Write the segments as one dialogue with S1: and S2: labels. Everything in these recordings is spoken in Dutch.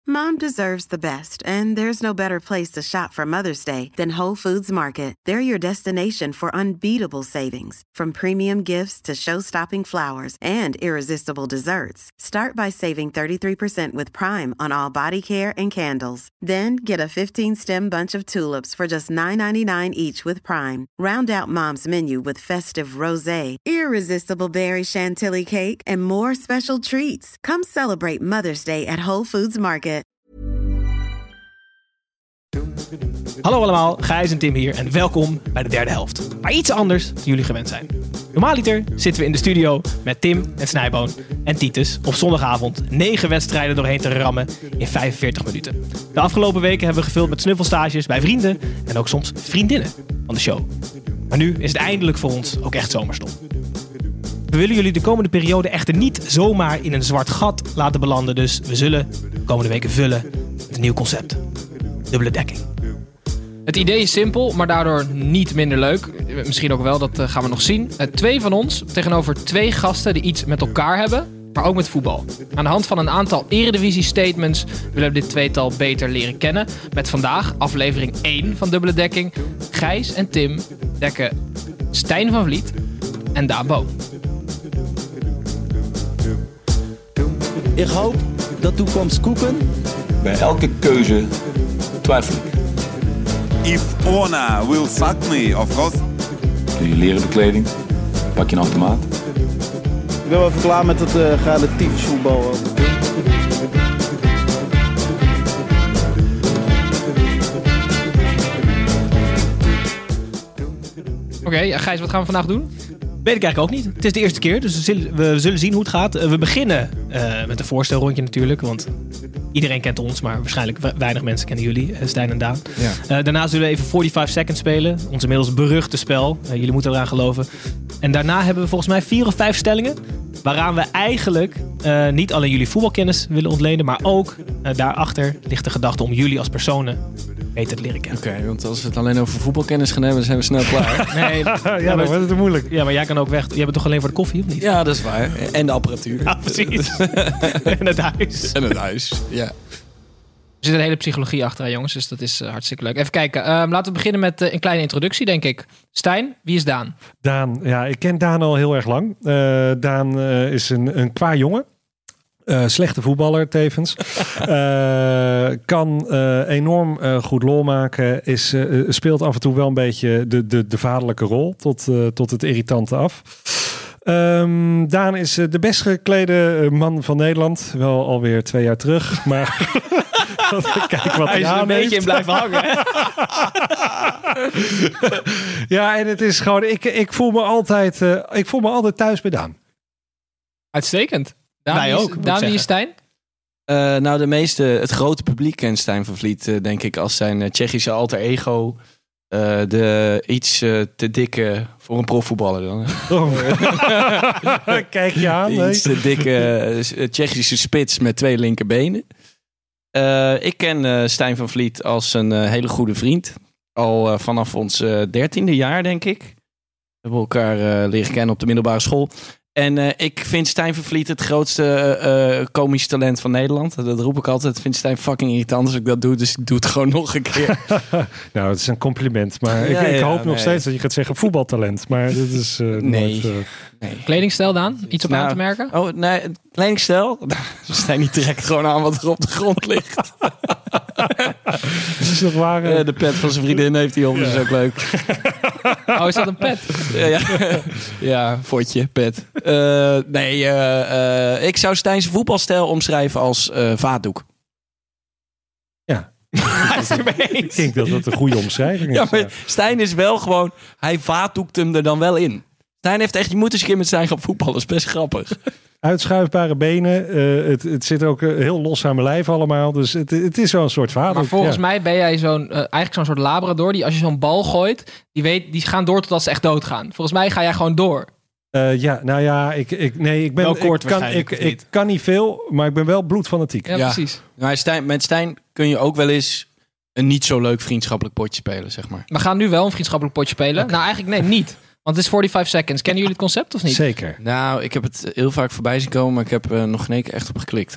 S1: Mom deserves the best, and there's no better place to shop for Mother's Day than Whole Foods Market. They're your destination for unbeatable savings, from premium gifts to show-stopping flowers and irresistible desserts. Start by saving 33% with Prime on all body care and candles. Then get a 15-stem bunch of tulips for just $9.99 each with Prime. Round out Mom's menu with festive rosé, irresistible berry chantilly cake, and more special treats. Come celebrate Mother's Day at Whole Foods Market.
S2: Hallo allemaal, Gijs en Tim hier en welkom bij de derde helft. Maar iets anders dan jullie gewend zijn. Normaaliter zitten we in de studio met Tim en Snijboon en Titus op zondagavond 9 wedstrijden doorheen te rammen in 45 minuten. De afgelopen weken hebben we gevuld met snuffelstages bij vrienden en ook soms vriendinnen van de show. Maar nu is het eindelijk voor ons ook echt zomerstop. We willen jullie de komende periode echter niet zomaar in een zwart gat laten belanden, dus we zullen de komende weken vullen met een nieuw concept. Dubbele dekking.
S3: Het idee is simpel, maar daardoor niet minder leuk. Misschien ook wel, dat gaan we nog zien. 2 van ons tegenover 2 gasten die iets met elkaar hebben, maar ook met voetbal. Aan de hand van een aantal Eredivisie-statements willen we dit tweetal beter leren kennen. Met vandaag aflevering 1 van Dubbele Dekking. Gijs en Tim dekken Stijn van Vliet en Daan Boom.
S4: Ik hoop dat toekomst koeken.
S5: Bij elke keuze twijfel ik.
S6: If Ona will fuck me, of course.
S5: Doe je leren bekleding, pak je een automaat.
S4: Ik ben wel even klaar met het relatief voetbal.
S3: Oké, Gijs, wat gaan we vandaag doen?
S2: Weet ik eigenlijk ook niet. Het is de eerste keer, dus we zullen zien hoe het gaat. We beginnen met een voorstelrondje natuurlijk, want iedereen kent ons, maar waarschijnlijk weinig mensen kennen jullie, Stijn en Daan. Ja. Daarna zullen we even 45 Seconds spelen, ons inmiddels beruchte spel. Jullie moeten eraan geloven. En daarna hebben we volgens mij 4 of 5 stellingen, waaraan we eigenlijk niet alleen jullie voetbalkennis willen ontleden, maar ook daarachter ligt de gedachte om jullie als personen beter te leren kennen.
S7: Oké, want als we het alleen over voetbalkennis gaan hebben, dan zijn we snel klaar.
S2: Nee,
S4: ja, dan wordt het te moeilijk.
S2: Ja, maar jij kan ook weg. Jij bent toch alleen voor de koffie, of niet?
S7: Ja, dat is waar. En de apparatuur.
S2: Ja, precies. En het huis.
S7: En het huis, ja.
S3: Er zit een hele psychologie achter, hè, jongens, dus dat is hartstikke leuk. Even kijken, laten we beginnen met een kleine introductie, denk ik. Stijn, wie is Daan?
S8: Daan, ja, ik ken Daan al heel erg lang. Daan is een qua jongen. Slechte voetballer tevens. Kan enorm goed lol maken. Speelt af en toe wel een beetje de vaderlijke rol. Tot het irritante af. Daan is de best geklede man van Nederland. Wel alweer 2 jaar terug. Maar kijk wat hij
S2: is er een beetje in blijven hangen.
S8: Ja, en het is gewoon... Ik voel me altijd thuis bij Daan.
S3: Uitstekend.
S2: Wij ook.
S3: Daan, wie is Stijn?
S7: Nou, het grote publiek kent Stijn van Vliet, denk ik, als zijn Tsjechische alter ego. De iets te dikke voor een profvoetballer dan.
S8: Kijk je aan.
S7: Iets te dikke Tsjechische spits met 2 linkerbenen. Ik ken Stijn van Vliet als een hele goede vriend. Al vanaf ons 13e jaar, denk ik. We hebben elkaar leren kennen op de middelbare school. En ik vind Stijn van Vliet het grootste komisch talent van Nederland. Dat roep ik altijd. Ik vind Stijn fucking irritant als ik dat doe. Dus ik doe het gewoon nog een keer.
S8: Nou, het is een compliment. Maar ik hoop nog steeds dat je gaat zeggen voetbaltalent. Maar dit is
S7: nee.
S3: Kledingstijl, Daan? Iets op aan te merken?
S7: Oh, nee, kledingstijl? Stijn die trekt gewoon aan wat er op de grond ligt.
S8: Is dat waar?
S7: De pet van zijn vriendin heeft hij om. Dat is ook leuk.
S3: Oh, is dat een pet?
S7: Ja, fotje, pet. Ik zou Stijn's voetbalstijl omschrijven als vaatdoek.
S8: Ja. Ik denk dat dat een goede omschrijving is.
S7: Ja, maar Stijn is wel gewoon... Hij vaatdoekt hem er dan wel in. Stijn heeft echt... Je moet eens een keer met Stijn gaan voetballen. Dat is best grappig.
S8: Uitschuifbare benen. Het zit ook heel los aan mijn lijf allemaal. Dus het is wel een soort vader.
S3: Maar volgens mij ben jij eigenlijk zo'n soort labrador... die als je zo'n bal gooit... die gaan door totdat ze echt doodgaan. Volgens mij ga jij gewoon door.
S8: Ik kan niet veel, maar ik ben wel bloedfanatiek.
S3: Ja, precies.
S7: Maar met Stijn kun je ook wel eens een niet zo leuk vriendschappelijk potje spelen, zeg maar.
S3: We gaan nu wel een vriendschappelijk potje spelen. Okay. Nou, eigenlijk nee, niet. Want het is 45 seconds. Kennen jullie het concept of niet?
S8: Zeker.
S7: Nou, ik heb het heel vaak voorbij zien komen, maar ik heb nog geen keer echt op geklikt.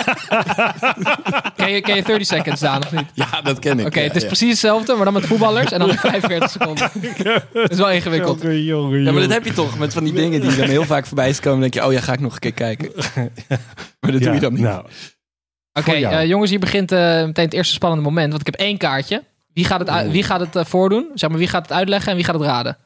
S3: Ken je 30 seconds, Daan, of niet?
S7: Ja, dat ken ik.
S3: Oké, het is precies hetzelfde, maar dan met voetballers en dan 45 seconden. Dat is wel ingewikkeld.
S7: Ja, maar dat heb je toch met van die dingen die dan heel vaak voorbij zien komen. Dan denk je, oh ja, ga ik nog een keer kijken. Maar dat doe je dan niet.
S8: Nou,
S3: Oké, jongens, hier begint meteen het eerste spannende moment. Want ik heb 1 kaartje. Wie gaat het voordoen? Zeg maar, wie gaat het uitleggen en wie gaat het raden?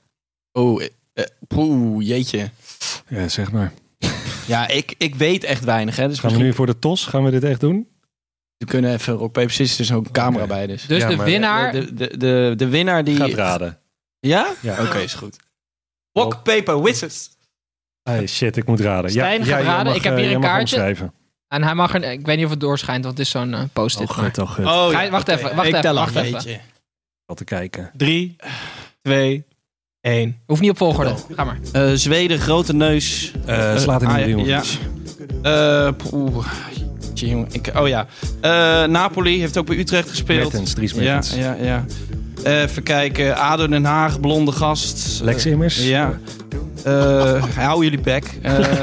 S7: Jeetje.
S8: ja, zeg maar.
S7: Ja, ik weet echt weinig. Hè, dus
S8: Gaan we nu voor de TOS? Gaan we dit echt doen?
S7: We kunnen even rock, paper, scissors. Er is ook een camera bij. Dus
S3: Dus
S8: Ja,
S3: de
S8: maar
S3: winnaar...
S7: de winnaar die...
S8: Gaat raden.
S7: Ja?
S8: Ja.
S7: Oké, is goed. Rock, paper, scissors.
S8: Hey, shit, ik moet raden.
S3: Stijn gaat raden. Ik heb hier een kaartje.
S8: Omschrijven.
S3: En hij mag ik weet niet of het doorschijnt, want het is zo'n post-it.
S8: Toch goed.
S7: Oh,
S3: Ga je- wacht even, wacht
S2: Ik
S3: even,
S2: tel
S3: wacht
S2: af.
S3: even.
S8: Wat te kijken.
S2: 3, 2, 1.
S3: Hoeft niet op volgorde. Ga maar.
S7: Zweden, grote neus.
S8: Slaat in de
S7: ja.
S8: jongens.
S7: Napoli heeft ook bij Utrecht gespeeld.
S8: Dries Mertens.
S7: Ja. Even kijken. ADO Den Haag, blonde gast.
S8: Lex Immers.
S7: Ja. Hou jullie bek.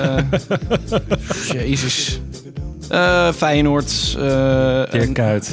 S7: Jezus. Feyenoord.
S8: Dirk Kuyt.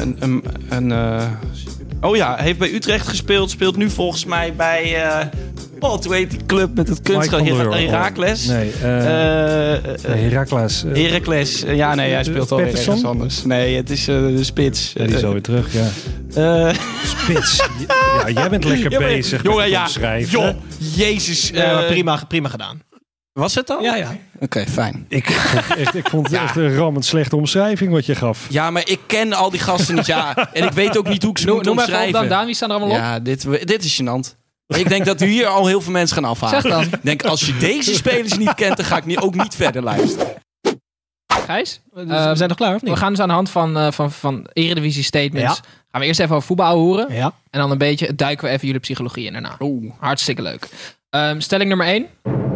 S7: Heeft bij Utrecht gespeeld. Speelt nu volgens mij bij... hoe heet die club met het kunstgras?
S8: Mike van der Hoorn.
S7: Heracles?
S8: Nee, Heracles.
S7: Heracles. Hij speelt al
S8: Pettersson?
S7: ergens anders. Nee, het is de spits.
S8: Die is alweer terug, ja. Spits. Ja, jij bent lekker bezig met het opschrijven.
S7: Joh, jezus.
S2: Prima gedaan.
S7: Was het al?
S2: Ja.
S7: Oké, fijn.
S8: Ik vond het echt een rammend slechte omschrijving wat je gaf.
S7: Ja, maar ik ken al die gasten niet. Ja. En ik weet ook niet hoe ik ze moet
S3: Noem even op
S7: omschrijven.
S3: dan, Daan. Wie staan er allemaal op?
S7: Ja, dit is gênant. Ik denk dat hier al heel veel mensen gaan afhalen.
S3: Zeg dan.
S7: Ik denk, als je deze spelers niet kent, dan ga ik ook niet verder luisteren.
S3: Gijs?
S2: We zijn nog klaar, of niet?
S3: We gaan dus aan de hand van Eredivisie statements. Gaan we eerst even over voetbal horen.
S2: Ja.
S3: En dan een beetje duiken we even jullie psychologie in daarna. Hartstikke leuk. Stelling nummer 1.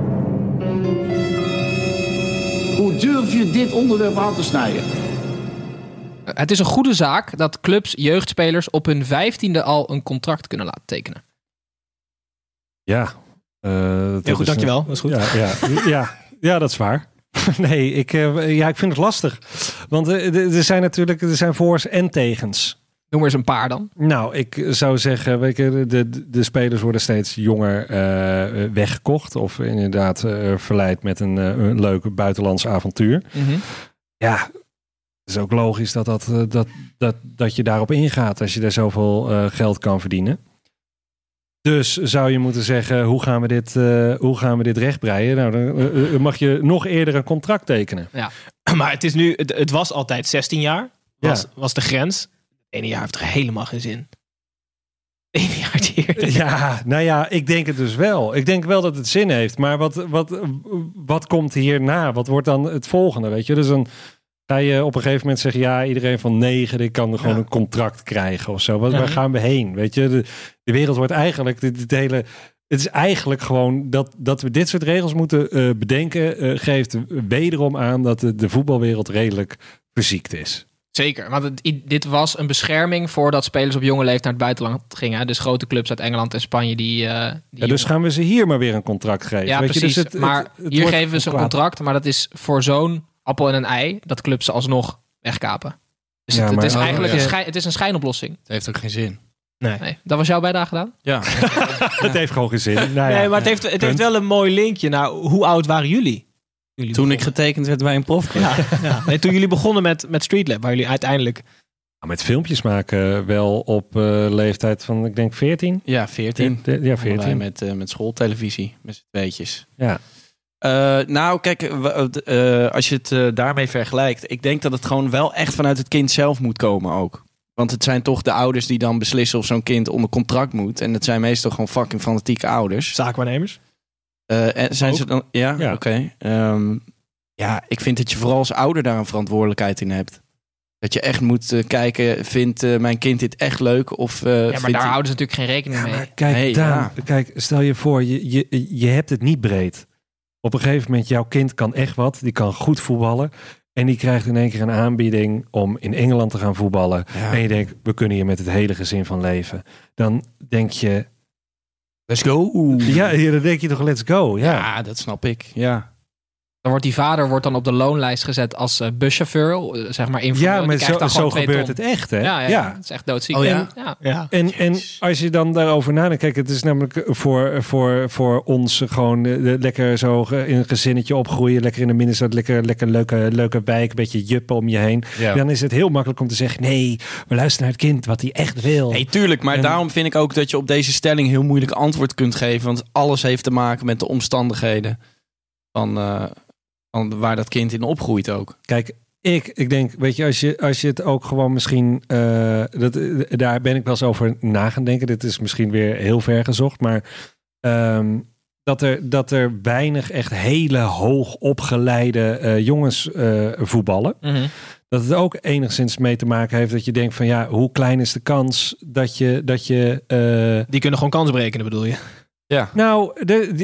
S9: Hoe durf je dit onderwerp aan te snijden?
S3: Het is een goede zaak dat clubs jeugdspelers op hun 15e al een contract kunnen laten tekenen.
S8: Ja.
S2: Heel goed, dankjewel. Dat is goed.
S8: Ja, dat is waar. Nee, ik vind het lastig. Want er zijn voor's en tegens.
S3: Noem er eens een paar dan.
S8: Nou, ik zou zeggen, weet je, de spelers worden steeds jonger weggekocht. Of inderdaad verleid met een leuk buitenlands avontuur.
S3: Mm-hmm.
S8: Ja, het is ook logisch dat je daarop ingaat als je daar zoveel geld kan verdienen. Dus zou je moeten zeggen, hoe gaan we dit rechtbreien? Nou, dan mag je nog eerder een contract tekenen.
S3: Ja.
S2: Maar het is nu, het was altijd 16 jaar. Was de grens. 1 jaar heeft er helemaal geen zin. 1 jaar eerder.
S8: Ja, nou ja, ik denk het dus wel. Ik denk wel dat het zin heeft. Maar wat komt hierna? Wat wordt dan het volgende? Weet je? Dus dan ga je op een gegeven moment zeggen, ja, iedereen van 9, die kan gewoon een contract krijgen of zo. Waar gaan we heen? Weet je, de wereld wordt eigenlijk, het is eigenlijk gewoon dat we dit soort regels moeten bedenken, geeft wederom aan dat de voetbalwereld redelijk verziekt is.
S3: Zeker, want dit was een bescherming voordat spelers op jonge leeftijd naar het buitenland gingen. Dus grote clubs uit Engeland en Spanje
S8: dus gaan we ze hier maar weer een contract geven.
S3: Ja,
S8: weet
S3: precies.
S8: Je? Dus
S3: maar hier geven we ze een contract, maar dat is voor zo'n appel en een ei dat clubs ze alsnog wegkapen. Dus het is eigenlijk het is een schijnoplossing.
S7: Het heeft ook geen zin.
S3: Nee. Dat was jouw bijdrage gedaan?
S7: Ja.
S8: Het heeft gewoon geen zin. Nou ja,
S2: nee, maar het heeft wel een mooi linkje naar hoe oud waren jullie?
S7: Toen ik getekend werd bij een profclub.
S2: Ja. Nee, toen jullie begonnen met Streetlab, waar jullie uiteindelijk...
S8: Met filmpjes maken wel op leeftijd van, ik denk 14.
S7: Ja, 14.
S8: Ja, 14.
S7: Met schooltelevisie, met z'n tweetjes.
S8: Ja.
S7: Nou, kijk, als je het daarmee vergelijkt, ik denk dat het gewoon wel echt vanuit het kind zelf moet komen ook. Want het zijn toch de ouders die dan beslissen of zo'n kind onder contract moet. En het zijn meestal gewoon fucking fanatieke ouders.
S2: Zaakwaarnemers?
S7: En zijn
S2: ook?
S7: ze dan? Ja. Oké. Ja, ik vind dat je vooral als ouder daar een verantwoordelijkheid in hebt. Dat je echt moet kijken, vindt mijn kind dit echt leuk? Of,
S3: maar daar houden ze natuurlijk geen rekening mee.
S8: Kijk, kijk, stel je voor, je hebt het niet breed. Op een gegeven moment, jouw kind kan echt wat. Die kan goed voetballen. En die krijgt in één keer een aanbieding om in Engeland te gaan voetballen. Ja. En je denkt, we kunnen hier met het hele gezin van leven. Dan denk je,
S7: Let's go.
S8: Ja, dan denk je toch let's go.
S7: Ja, dat snap ik. Ja.
S3: Dan wordt die vader dan op de loonlijst gezet als buschauffeur, zeg maar informeel.
S8: Ja, maar
S3: Die krijgt dan
S8: zo
S3: gewoon 2
S8: gebeurt
S3: ton.
S8: het echt, hè?
S3: Ja, het is echt doodziek.
S2: Oh, ja?
S8: En als je dan daarover nadenkt, kijk, het is namelijk voor ons gewoon lekker zo in een gezinnetje opgroeien, lekker in de middenstad, lekker leuke wijk, een beetje juppen om je heen.
S7: Ja.
S8: Dan is het heel makkelijk om te zeggen, nee, we luisteren naar het kind wat hij echt wil.
S7: Nee, tuurlijk. Maar daarom vind ik ook dat je op deze stelling heel moeilijk antwoord kunt geven. Want alles heeft te maken met de omstandigheden van waar dat kind in opgroeit ook.
S8: Kijk, ik denk, weet je, als je het ook gewoon misschien, daar ben ik wel eens over na gaan denken. Dit is misschien weer heel ver gezocht, maar dat er weinig echt hele hoog opgeleide jongens voetballen.
S3: Mhm.
S8: Dat het ook enigszins mee te maken heeft dat je denkt van ja, hoe klein is de kans dat je
S2: Die kunnen gewoon kans berekenen, bedoel je?
S7: Ja.
S8: Nou,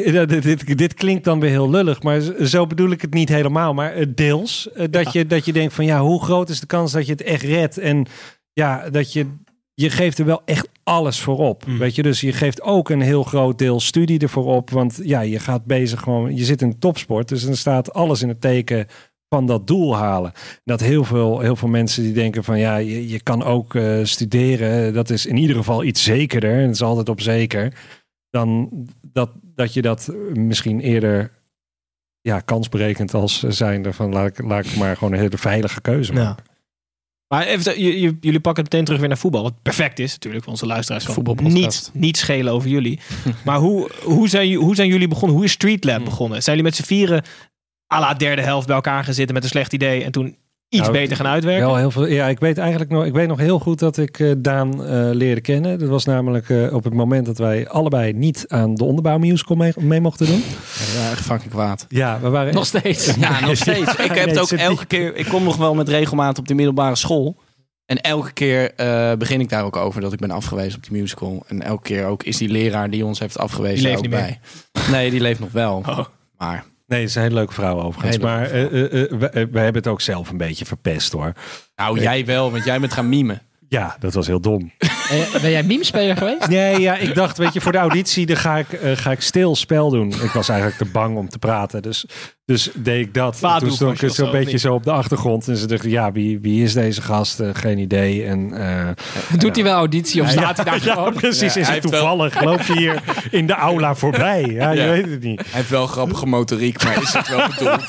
S8: dit klinkt dan weer heel lullig, maar zo bedoel ik het niet helemaal. Maar deels, dat je denkt van ja, hoe groot is de kans dat je het echt redt? En ja, dat je geeft er wel echt alles voor op. Weet je, dus je geeft ook een heel groot deel studie ervoor op. Want ja, je gaat bezig gewoon, je zit in topsport, dus dan staat alles in het teken van dat doel halen. Dat heel veel mensen die denken van ja, je kan ook studeren. Dat is in ieder geval iets zekerder. En het is altijd op zeker. Dan dat je dat misschien eerder kansberekend als zijnde van laat ik maar gewoon een hele veilige keuze maken.
S2: Ja. Maar even, jullie pakken het meteen terug weer naar voetbal. Wat perfect is natuurlijk voor onze luisteraars. Niet schelen over jullie. Maar hoe zijn jullie begonnen? Hoe is Street Lab begonnen? Zijn jullie met z'n vieren à la derde helft bij elkaar gaan zitten met een slecht idee en toen iets beter gaan uitwerken?
S8: Wel heel veel. Ja, ik weet nog heel goed dat ik Daan leerde kennen. Dat was namelijk op het moment dat wij allebei niet aan de onderbouwmusical mee mochten doen.
S7: Ja, echt fucking kwaad.
S8: Ja, we waren
S3: Nog steeds.
S7: Ja, nog steeds. Ik heb het ook elke keer. Ik kom nog wel met regelmaat op de middelbare school. En elke keer begin ik daar ook over dat ik ben afgewezen op die musical. En elke keer ook is die leraar die ons heeft afgewezen
S2: Die leeft
S7: ook
S2: niet
S7: bij. Nee, die leeft nog wel. Maar
S8: nee, ze is een hele leuke vrouw overigens. Maar we hebben het ook zelf een beetje verpest hoor.
S7: nou, jij wel, want jij bent gaan mimen.
S8: Ja, dat was heel dom.
S3: Ben jij meme-speler geweest?
S8: Nee, ja, ik dacht, weet je, voor de auditie dan ga ik stil spel doen. Ik was eigenlijk te bang om te praten. Dus deed ik dat. Toen stond ik zo'n beetje zo op de achtergrond. En ze dachten, ja, wie is deze gast? Geen idee. En,
S3: Doet hij wel auditie of staat hij daar
S8: ja,
S3: gewoon?
S8: precies.
S7: Ja,
S8: is
S7: hij
S8: het
S7: heeft
S8: toevallig? Loopt hij hier in de aula voorbij? Ja, je weet het niet.
S7: Hij heeft wel grappige motoriek, maar is het wel bedoeld?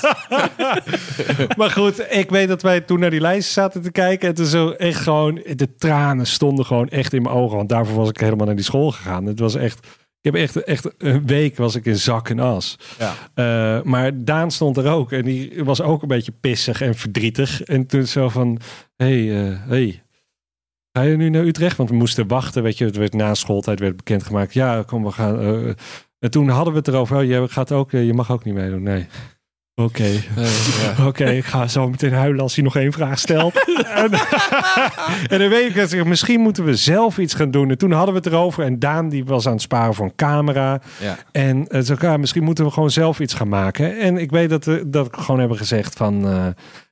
S8: Maar goed, ik weet dat wij toen naar die lijst zaten te kijken. En toen zo echt gewoon, de tranen stonden gewoon echt in mijn ogen. Want daarvoor was ik helemaal naar die school gegaan. Het was echt, ik heb echt een week was ik in zak en as.
S7: Ja.
S8: Maar Daan stond er ook. En die was ook een beetje pissig en verdrietig. En toen zo van, hey, ga je nu naar Utrecht? Want we moesten wachten, weet je. Het werd na schooltijd werd bekendgemaakt. Ja, kom, we gaan. En toen hadden we het erover. Je mag ook niet meedoen. Nee. Oké, ik ga zo meteen huilen als hij nog 1 vraag stelt. en dan weet ik dat misschien moeten we zelf iets gaan doen. En toen hadden we het erover. En Daan die was aan het sparen voor een camera. Ja. En misschien moeten we gewoon zelf iets gaan maken. En ik weet dat we gewoon hebben gezegd van...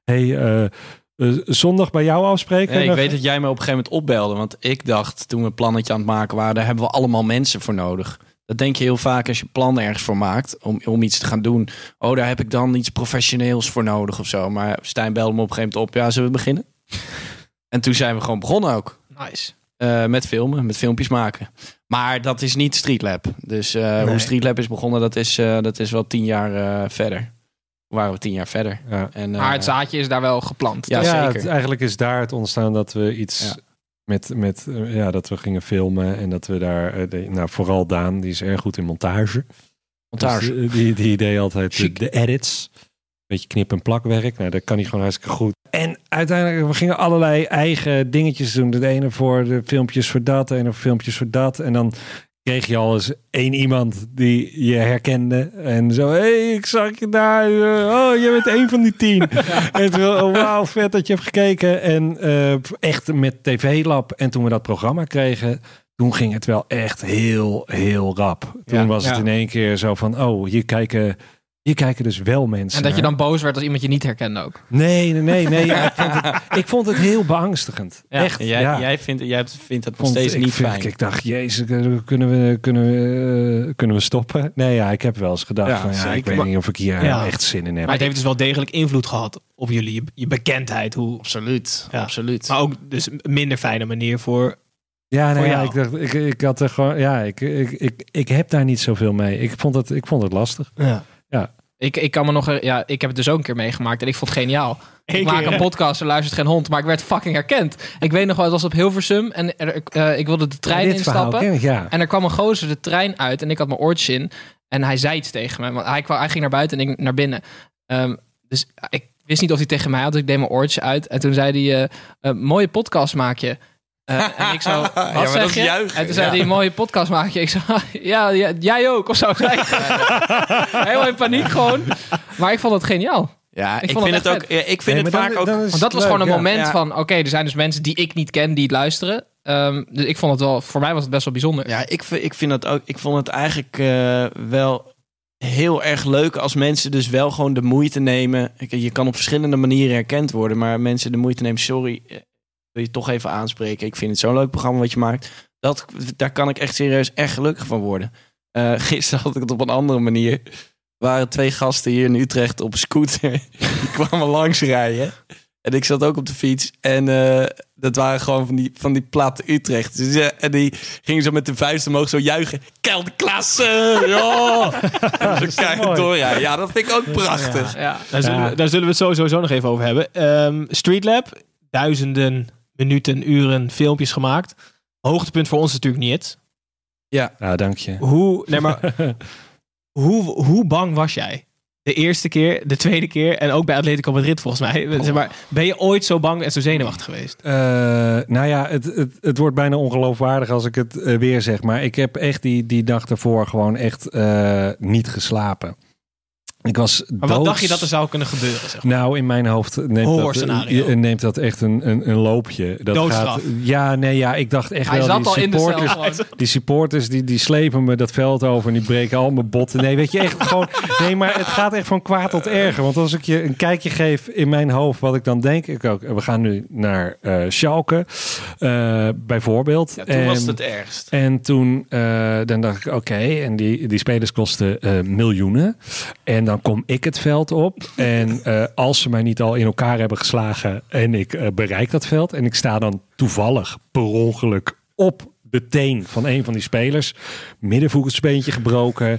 S8: zondag bij jou afspreken?
S7: Nee, ik weet dat jij me op een gegeven moment opbelde. Want ik dacht, toen we een plannetje aan het maken waren... daar hebben we allemaal mensen voor nodig. Dat denk je heel vaak als je plan ergens voor maakt om iets te gaan doen. Oh, daar heb ik dan iets professioneels voor nodig of zo. Maar Stijn belde me op een gegeven moment op. Ja, zullen we beginnen? En toen zijn we gewoon begonnen ook.
S2: Nice.
S7: Met filmen, met filmpjes maken. Maar dat is niet Street Lab. Dus hoe Street Lab is begonnen, dat is wel 10 jaar verder. Hoe waren we 10 jaar verder? Ja. En,
S3: maar het zaadje is daar wel geplant.
S7: Ja, zeker.
S8: Eigenlijk is daar het ontstaan dat we iets... Ja. Met dat we gingen filmen en dat we daar... vooral Daan, die is erg goed in montage. Dus, die idee altijd de edits. Beetje knip- en plakwerk. Nou, dat kan hij gewoon hartstikke goed. En uiteindelijk, we gingen allerlei eigen dingetjes doen. De ene voor de filmpjes voor dat, de ene voor filmpjes voor dat. En dan kreeg je al eens 1 iemand die je herkende. En zo, hey, ik zag je daar. Je bent 1 van die 10. En toen, wauw, vet dat je hebt gekeken. En echt met TV Lab. En toen we dat programma kregen, toen ging het wel echt heel, heel rap. Toen was het in één keer zo van, hier kijken Hier kijken dus wel mensen
S3: En dat je
S8: naar.
S3: dan boos werd als iemand je niet herkende ook.
S8: Nee. Ik vond het heel beangstigend.
S3: Ja.
S8: Echt.
S7: En
S8: ja.
S7: jij vindt het nog steeds niet fijn.
S8: Ik dacht, jezus, kunnen we stoppen? Nee, ja, ik heb wel eens gedacht
S7: Ja,
S8: ik
S7: zeker.
S8: weet niet of ik hier echt zin in heb.
S2: Maar het heeft dus wel degelijk invloed gehad op jullie. Je bekendheid.
S7: Absoluut.
S2: Ja.
S7: Absoluut.
S2: Maar ook dus een minder fijne manier voor...
S8: Ja,
S2: voor jou.
S8: ik dacht, ik had er gewoon, ik heb daar niet zoveel mee. Ik vond het lastig.
S2: Ja.
S3: Ik kan me nog... ik heb het dus ook een keer meegemaakt en ik vond het geniaal. Ik
S2: Eén
S3: maak
S2: keer,
S3: een podcast, er luistert geen hond, maar ik werd fucking herkend. Ik weet nog wel, het was op Hilversum en ik wilde de trein
S8: Dit verhaal
S3: instappen.
S8: ken ik, ja.
S3: En er kwam een gozer de trein uit en ik had mijn oortjes in. En hij zei iets tegen me, want hij ging naar buiten en ik naar binnen. Dus ik wist niet of hij tegen mij had, dus ik deed mijn oortjes uit. En toen zei hij, mooie podcast maak je. En ik zo, wat zeg je?
S7: Juichen,
S3: En toen zei hij, mooie podcast maak je. Ik zo, ja, jij ook, of zo. Helemaal in paniek gewoon. Maar ik vond het geniaal.
S7: Ja, ik
S3: vond
S7: vind
S3: het
S7: het
S3: echt
S7: ook. Ik vind het vaak ook.
S3: Want dat was
S8: leuk,
S3: gewoon een moment
S7: ja.
S3: van, oké, er zijn dus mensen die ik niet ken, die het luisteren. Dus ik vond het wel, voor mij was het best wel bijzonder.
S7: Ja, ik vind dat ook. Ik vond het eigenlijk wel heel erg leuk als mensen dus wel gewoon de moeite nemen. Je kan op verschillende manieren herkend worden, maar mensen de moeite nemen. Sorry, wil je toch even aanspreken? Ik vind het zo'n leuk programma wat je maakt. Daar kan ik echt serieus echt gelukkig van worden. Gisteren had ik het op een andere manier. Er waren 2 gasten hier in Utrecht op een scooter. Die kwamen langs rijden. En ik zat ook op de fiets. En dat waren gewoon van die platte Utrecht. Dus, en die gingen zo met de vuist omhoog zo juichen. Kelderklasse! Ja! En zo keihard doorrijden. Ja, dat vind ik ook prachtig.
S3: Ja.
S2: Daar zullen we het sowieso nog even over hebben. Streetlab, duizenden minuten, uren filmpjes gemaakt. Hoogtepunt voor ons is natuurlijk niet.
S8: Ja, dank je.
S2: Hoe bang was jij? De eerste keer, de tweede keer en ook bij Atletico Madrid volgens mij. Zeg maar, ben je ooit zo bang en zo zenuwachtig geweest?
S8: Nou ja, het wordt bijna ongeloofwaardig als ik het weer zeg. Maar ik heb echt die dag ervoor gewoon echt niet geslapen. Ik was
S2: Maar wat dacht je dat er zou kunnen gebeuren? Zeg maar?
S8: Nou, in mijn hoofd neemt dat echt een loopje. Dat
S2: Doodstraf.
S8: Ik dacht echt
S3: Hij
S8: wel,
S3: zat
S8: die
S3: al in de
S8: supporters,
S3: cel.
S8: die supporters die slepen me dat veld over en die breken al mijn botten. Nee, weet je, echt gewoon... Nee, maar het gaat echt van kwaad tot erger. Want als ik je een kijkje geef in mijn hoofd, wat ik dan denk, we gaan nu naar Schalke, bijvoorbeeld.
S7: Ja, toen was het ergst.
S8: En toen dan dacht ik, oké, en die spelers kosten miljoenen. En dan kom ik het veld op. En als ze mij niet al in elkaar hebben geslagen en ik bereik dat veld en ik sta dan toevallig per ongeluk op de teen van een van die spelers. Middenvoetsbeentje gebroken.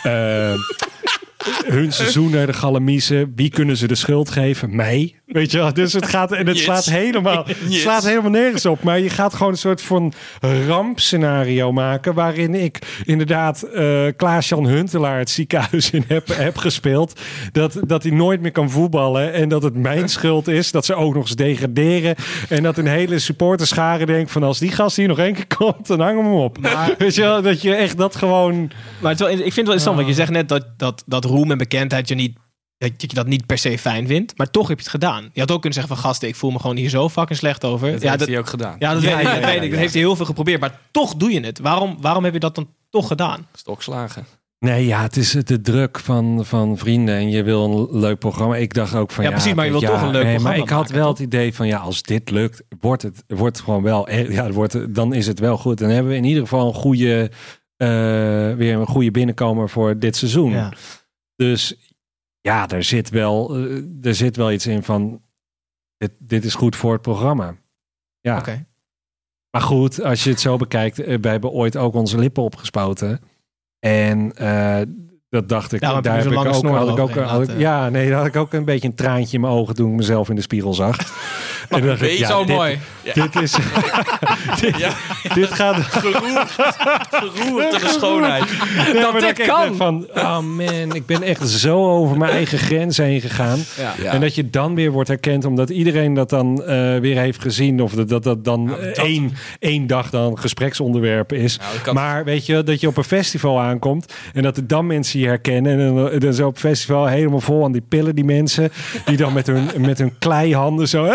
S8: Hun seizoen naar de galamiezen. Wie kunnen ze de schuld geven? Mij. Weet je wel? Dus het gaat en het slaat helemaal nergens op. Maar je gaat gewoon een soort van rampscenario maken waarin ik inderdaad Klaas-Jan Huntelaar het ziekenhuis in heb gespeeld. Dat hij nooit meer kan voetballen en dat het mijn schuld is. Dat ze ook nog eens degraderen. En dat een hele supporterschare denkt van als die gast hier nog 1 keer komt, dan hangen we hem op. Maar, weet je wel? Dat je echt dat gewoon...
S2: Maar het is wel, ik vind het wel interessant, want je zegt net dat roem en bekendheid dat je dat niet per se fijn vindt, maar toch heb je het gedaan. Je had ook kunnen zeggen van gasten, ik voel me gewoon hier zo fucking slecht over.
S7: Dat heeft hij ook gedaan.
S2: Ja, dat weet ik. Dat heeft hij heel veel geprobeerd, maar toch doe je het. Waarom heb je dat dan toch gedaan?
S7: Stokslagen.
S8: Nee, ja, het is de druk van vrienden en je wil een leuk programma. Ik dacht ook van
S2: precies, maar je wil toch een leuk programma
S8: maar ik had
S2: maken,
S8: wel
S2: toch?
S8: het idee van als dit lukt, wordt gewoon wel, dan is het wel goed. Dan hebben we in ieder geval weer een goede binnenkomer voor dit seizoen.
S2: Ja.
S8: Dus ja, er zit wel iets in van dit is goed voor het programma. Ja.
S2: Okay.
S8: Maar goed, als je het zo bekijkt, we hebben ooit ook onze lippen opgespoten. En dat dacht ik.
S2: Daar
S8: daar
S2: heb je
S8: heb ik
S2: zo'n lange
S8: ook,
S2: snor overheen
S8: daar had ik ook een beetje een traantje in mijn ogen toen ik mezelf in de spiegel zag. En dacht ik,
S3: Zo mooi.
S8: Dit is. Dit gaat.
S7: Geroerd door de schoonheid.
S3: Dat dit kan.
S8: Van, oh man, ik ben echt zo over mijn eigen grens heen gegaan.
S3: Ja.
S8: En dat je dan weer wordt herkend omdat iedereen dat dan weer heeft gezien. Of dat dan één dag dan gespreksonderwerp is. Maar weet je, dat je op een festival aankomt en dat er dan mensen je herkennen. En dan zo op festival helemaal vol aan die pillen, die mensen. Die dan met hun kleihanden zo, hey,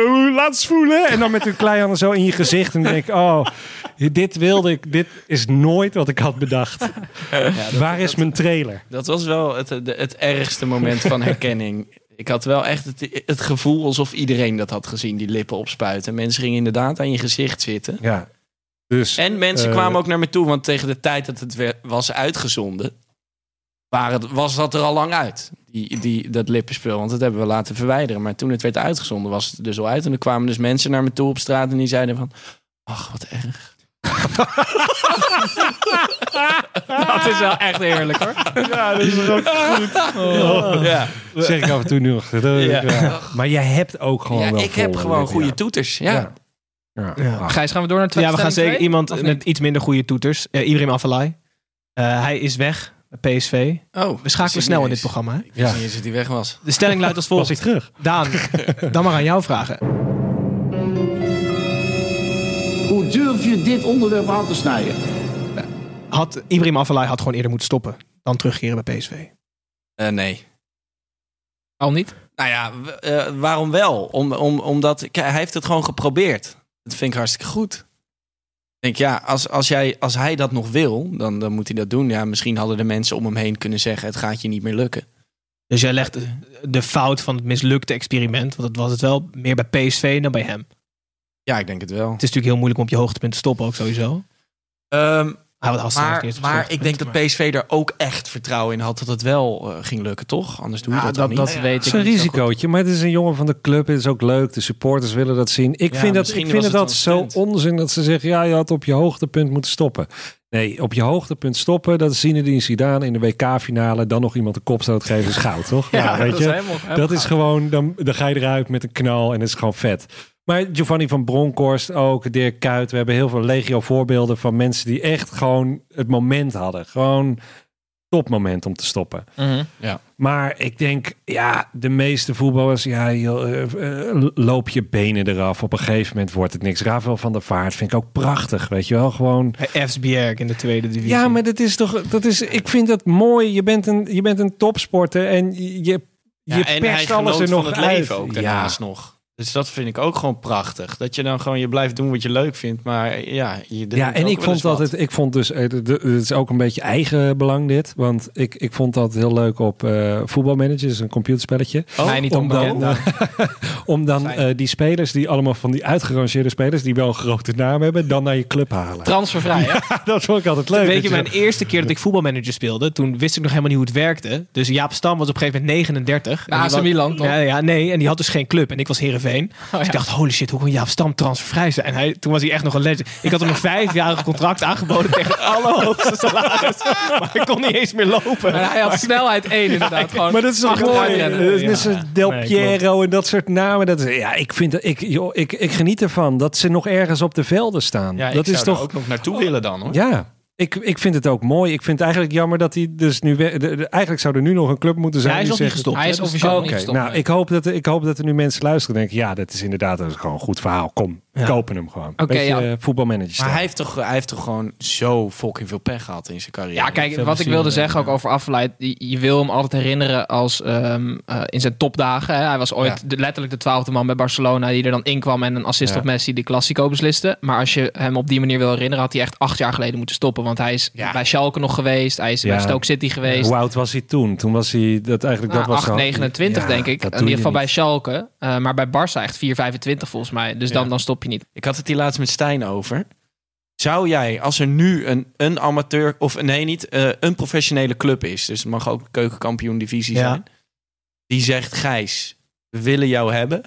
S8: laat eens voelen. En dan met hun kleihanden zo in je gezicht. En dan denk ik, dit wilde ik. Dit is nooit wat ik had bedacht. Waar is mijn trailer?
S7: Dat was wel het ergste moment van herkenning. Ik had wel echt het gevoel alsof iedereen dat had gezien, die lippen opspuiten. Mensen gingen inderdaad aan je gezicht zitten.
S8: Ja. Dus,
S7: en mensen kwamen ook naar me toe, want tegen de tijd dat het was uitgezonden, was dat er al lang uit, dat lippenspul. Want dat hebben we laten verwijderen. Maar toen het werd uitgezonden, was het dus al uit. En er kwamen dus mensen naar me toe op straat en die zeiden van, ach, wat erg.
S3: Dat is wel echt heerlijk, hoor.
S8: Ja, dat is ook goed. Ja. Zeg ik af en toe nu nog. Ja. Maar jij hebt ook gewoon wel
S7: ik heb gewoon goede toeters. Ja.
S3: Gijs, gaan we door naar het
S2: we gaan zeker iemand met iets minder goede toeters. Ibrahim Afellay. Hij is weg bij PSV. We schakelen snel in dit programma. Hè?
S7: Ik wist niet eens dat hij weg was.
S2: De stelling luidt als volgt.
S8: Was hij terug?
S2: Daan, dan maar aan jou vragen.
S9: Hoe durf je dit onderwerp aan te snijden?
S2: Ibrahim Afellay had gewoon eerder moeten stoppen dan terugkeren bij PSV.
S7: Nee.
S3: Al niet?
S7: Nou ja, waarom wel? Omdat hij heeft het gewoon geprobeerd. Dat vind ik hartstikke goed. Ik denk, als hij dat nog wil, dan moet hij dat doen. Ja, misschien hadden de mensen om hem heen kunnen zeggen, het gaat je niet meer lukken.
S2: Dus jij legt de fout van het mislukte experiment, want dat was het wel, meer bij PSV dan bij hem.
S7: Ja, ik denk het wel.
S2: Het is natuurlijk heel moeilijk om op je hoogtepunt te stoppen ook sowieso.
S7: Maar ik denk dat PSV er ook echt vertrouwen in had dat het wel ging lukken, toch? Anders doe je dat toch niet.
S3: Dat weet ik.
S8: Het is een risicootje, maar het is een jongen van de club. Het is ook leuk. De supporters willen dat zien. Ik vind dat zo onzin dat ze zeggen, ja, je had op je hoogtepunt moeten stoppen. Nee, op je hoogtepunt stoppen, dat is Zinedine Zidane in de WK-finale. Dan nog iemand de kopstoot geven is goud, toch? Ja, weet je? Dat is gewoon, dan ga je eruit met een knal en het is gewoon vet. Maar Giovanni van Bronckhorst ook, Dirk Kuyt. We hebben heel veel legio voorbeelden van mensen die echt gewoon het moment hadden. Gewoon topmoment om te stoppen.
S3: Mm-hmm.
S7: Ja.
S8: Maar ik denk, de meeste voetballers, loop je benen eraf. Op een gegeven moment wordt het niks. Rafael van der Vaart vind ik ook prachtig, weet je wel. Gewoon
S2: Esbjerg in de tweede divisie.
S8: Ja, maar ik vind dat mooi. Je bent een topsporter en je perst alles er nog
S7: van het
S8: uit.
S7: leven ook daarnaast nog. Dus dat vind ik ook gewoon prachtig. Dat je dan gewoon je blijft doen wat je leuk vindt. Maar en
S8: ik vond dus, het is ook een beetje eigen belang dit. Want ik vond dat heel leuk op Voetbalmanager. Dus een computerspelletje.
S3: Mij niet onbekend.
S8: Om dan die spelers, die allemaal van die uitgerangeerde spelers, die wel een grote naam hebben, dan naar je club halen.
S3: Transfervrij, hè?
S8: Ja, dat vond ik altijd leuk.
S2: Weet je, mijn eerste keer dat ik Voetbalmanager speelde, toen wist ik nog helemaal niet hoe het werkte. Dus Jaap Stam was op een gegeven moment 39.
S3: AC Milan, toch?
S2: Nee, en die had dus geen club. En ik was Heerenveen. Dus ik dacht, holy shit, hoe kon Jaap Stam transfervrij zijn? En toen was hij echt nog een legend. Ik had hem een 5-jarig contract aangeboden tegen het allerhoogste salaris. Maar ik kon niet eens meer lopen.
S3: Maar hij had snelheid 1 inderdaad. Gewoon
S8: maar dat is toch mooi. Dus Del Piero en dat soort namen. Ik geniet ervan dat ze nog ergens op de velden staan.
S7: Ja,
S8: dat
S7: ik
S8: is
S7: zou
S8: toch
S7: er ook nog naartoe willen dan, hoor.
S8: Ja. Ik vind het ook mooi. Ik vind het eigenlijk jammer dat hij dus nu... Eigenlijk zou er nu nog een club moeten zijn.
S2: Hij is nog niet gestopt.
S3: Hij is officieel niet gestopt.
S8: Nou, ik hoop dat er nu mensen luisteren en denken, dat is inderdaad gewoon een goed verhaal. Kom, kopen hem gewoon. Voetbalmanager.
S7: Maar hij heeft toch gewoon zo fucking veel pech gehad in zijn carrière.
S3: Ja, kijk, wat ik wilde zeggen ook over Afellay. Je wil hem altijd herinneren als in zijn topdagen. Hè. Hij was ooit letterlijk de 12e man bij Barcelona die er dan inkwam en een assist op Messi die Clasico besliste. Maar als je hem op die manier wil herinneren, had hij echt 8 jaar geleden moeten stoppen. Want hij is bij Schalke nog geweest. Hij is bij Stoke City geweest.
S8: Hoe oud was hij toen? Toen was hij dat eigenlijk... dat was
S3: 29 denk ik. In ieder geval bij Schalke. Maar bij Barça echt 4,25 volgens mij. Dus dan stop je niet.
S7: Ik had het hier laatst met Stijn over. Zou jij, als er nu een amateur... of nee, niet een professionele club is... dus het mag ook keukenkampioen divisie zijn... die zegt, Gijs, we willen jou hebben...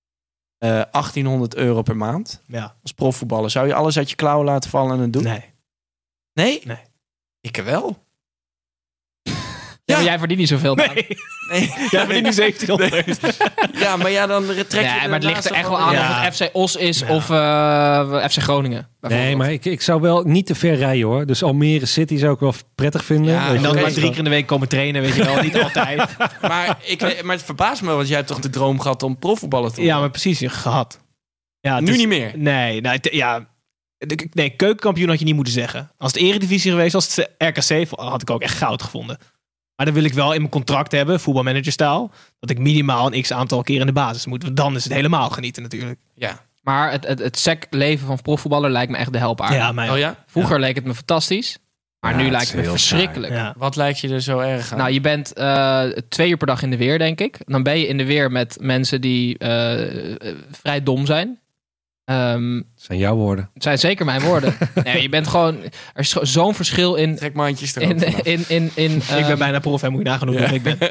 S7: €1.800 per maand... als profvoetballer. Zou je alles uit je klauwen laten vallen en het doen?
S2: Nee.
S7: Nee?
S2: Nee.
S7: Ik wel.
S3: Ja, maar jij verdient niet zoveel.
S2: Nee. Jij verdient nu 1700.
S7: Ja, maar dan trek je...
S3: maar het ligt er echt wel aan of het FC Os is of FC Groningen.
S8: Nee, maar ik zou wel niet te ver rijden, hoor. Dus Almere City zou ik wel prettig vinden.
S2: Ja, en dan maar 3 keer in de week komen trainen, weet je wel. Niet altijd.
S7: Maar het verbaast me, want jij hebt toch de droom gehad om profvoetballer te worden?
S2: Ja, maar precies, gehad. Ja,
S7: nu niet meer?
S2: Nee, nee, keukenkampioen had je niet moeten zeggen. Als het Eredivisie geweest was, het RKC, had ik ook echt goud gevonden. Maar dan wil ik wel in mijn contract hebben, voetbalmanagerstaal, dat ik minimaal een x-aantal keer in de basis moet. Want dan is het helemaal genieten natuurlijk.
S3: Ja. Maar het sec-leven van profvoetballer lijkt me echt de help
S2: Ja, mij ook.
S7: Oh ja?
S3: Vroeger leek het me fantastisch. Maar nu lijkt het me verschrikkelijk.
S2: Ja.
S7: Wat lijkt je er zo erg aan?
S3: Nou, je bent 2 uur per dag in de weer, denk ik. Dan ben je in de weer met mensen die vrij dom zijn.
S8: Zijn jouw woorden.
S3: Het zijn zeker mijn woorden. Nee, je bent gewoon... Er is zo'n verschil in...
S7: Trek mandjes erop.
S2: Ik ben bijna prof en moet je nagaan hoe dom ik ben.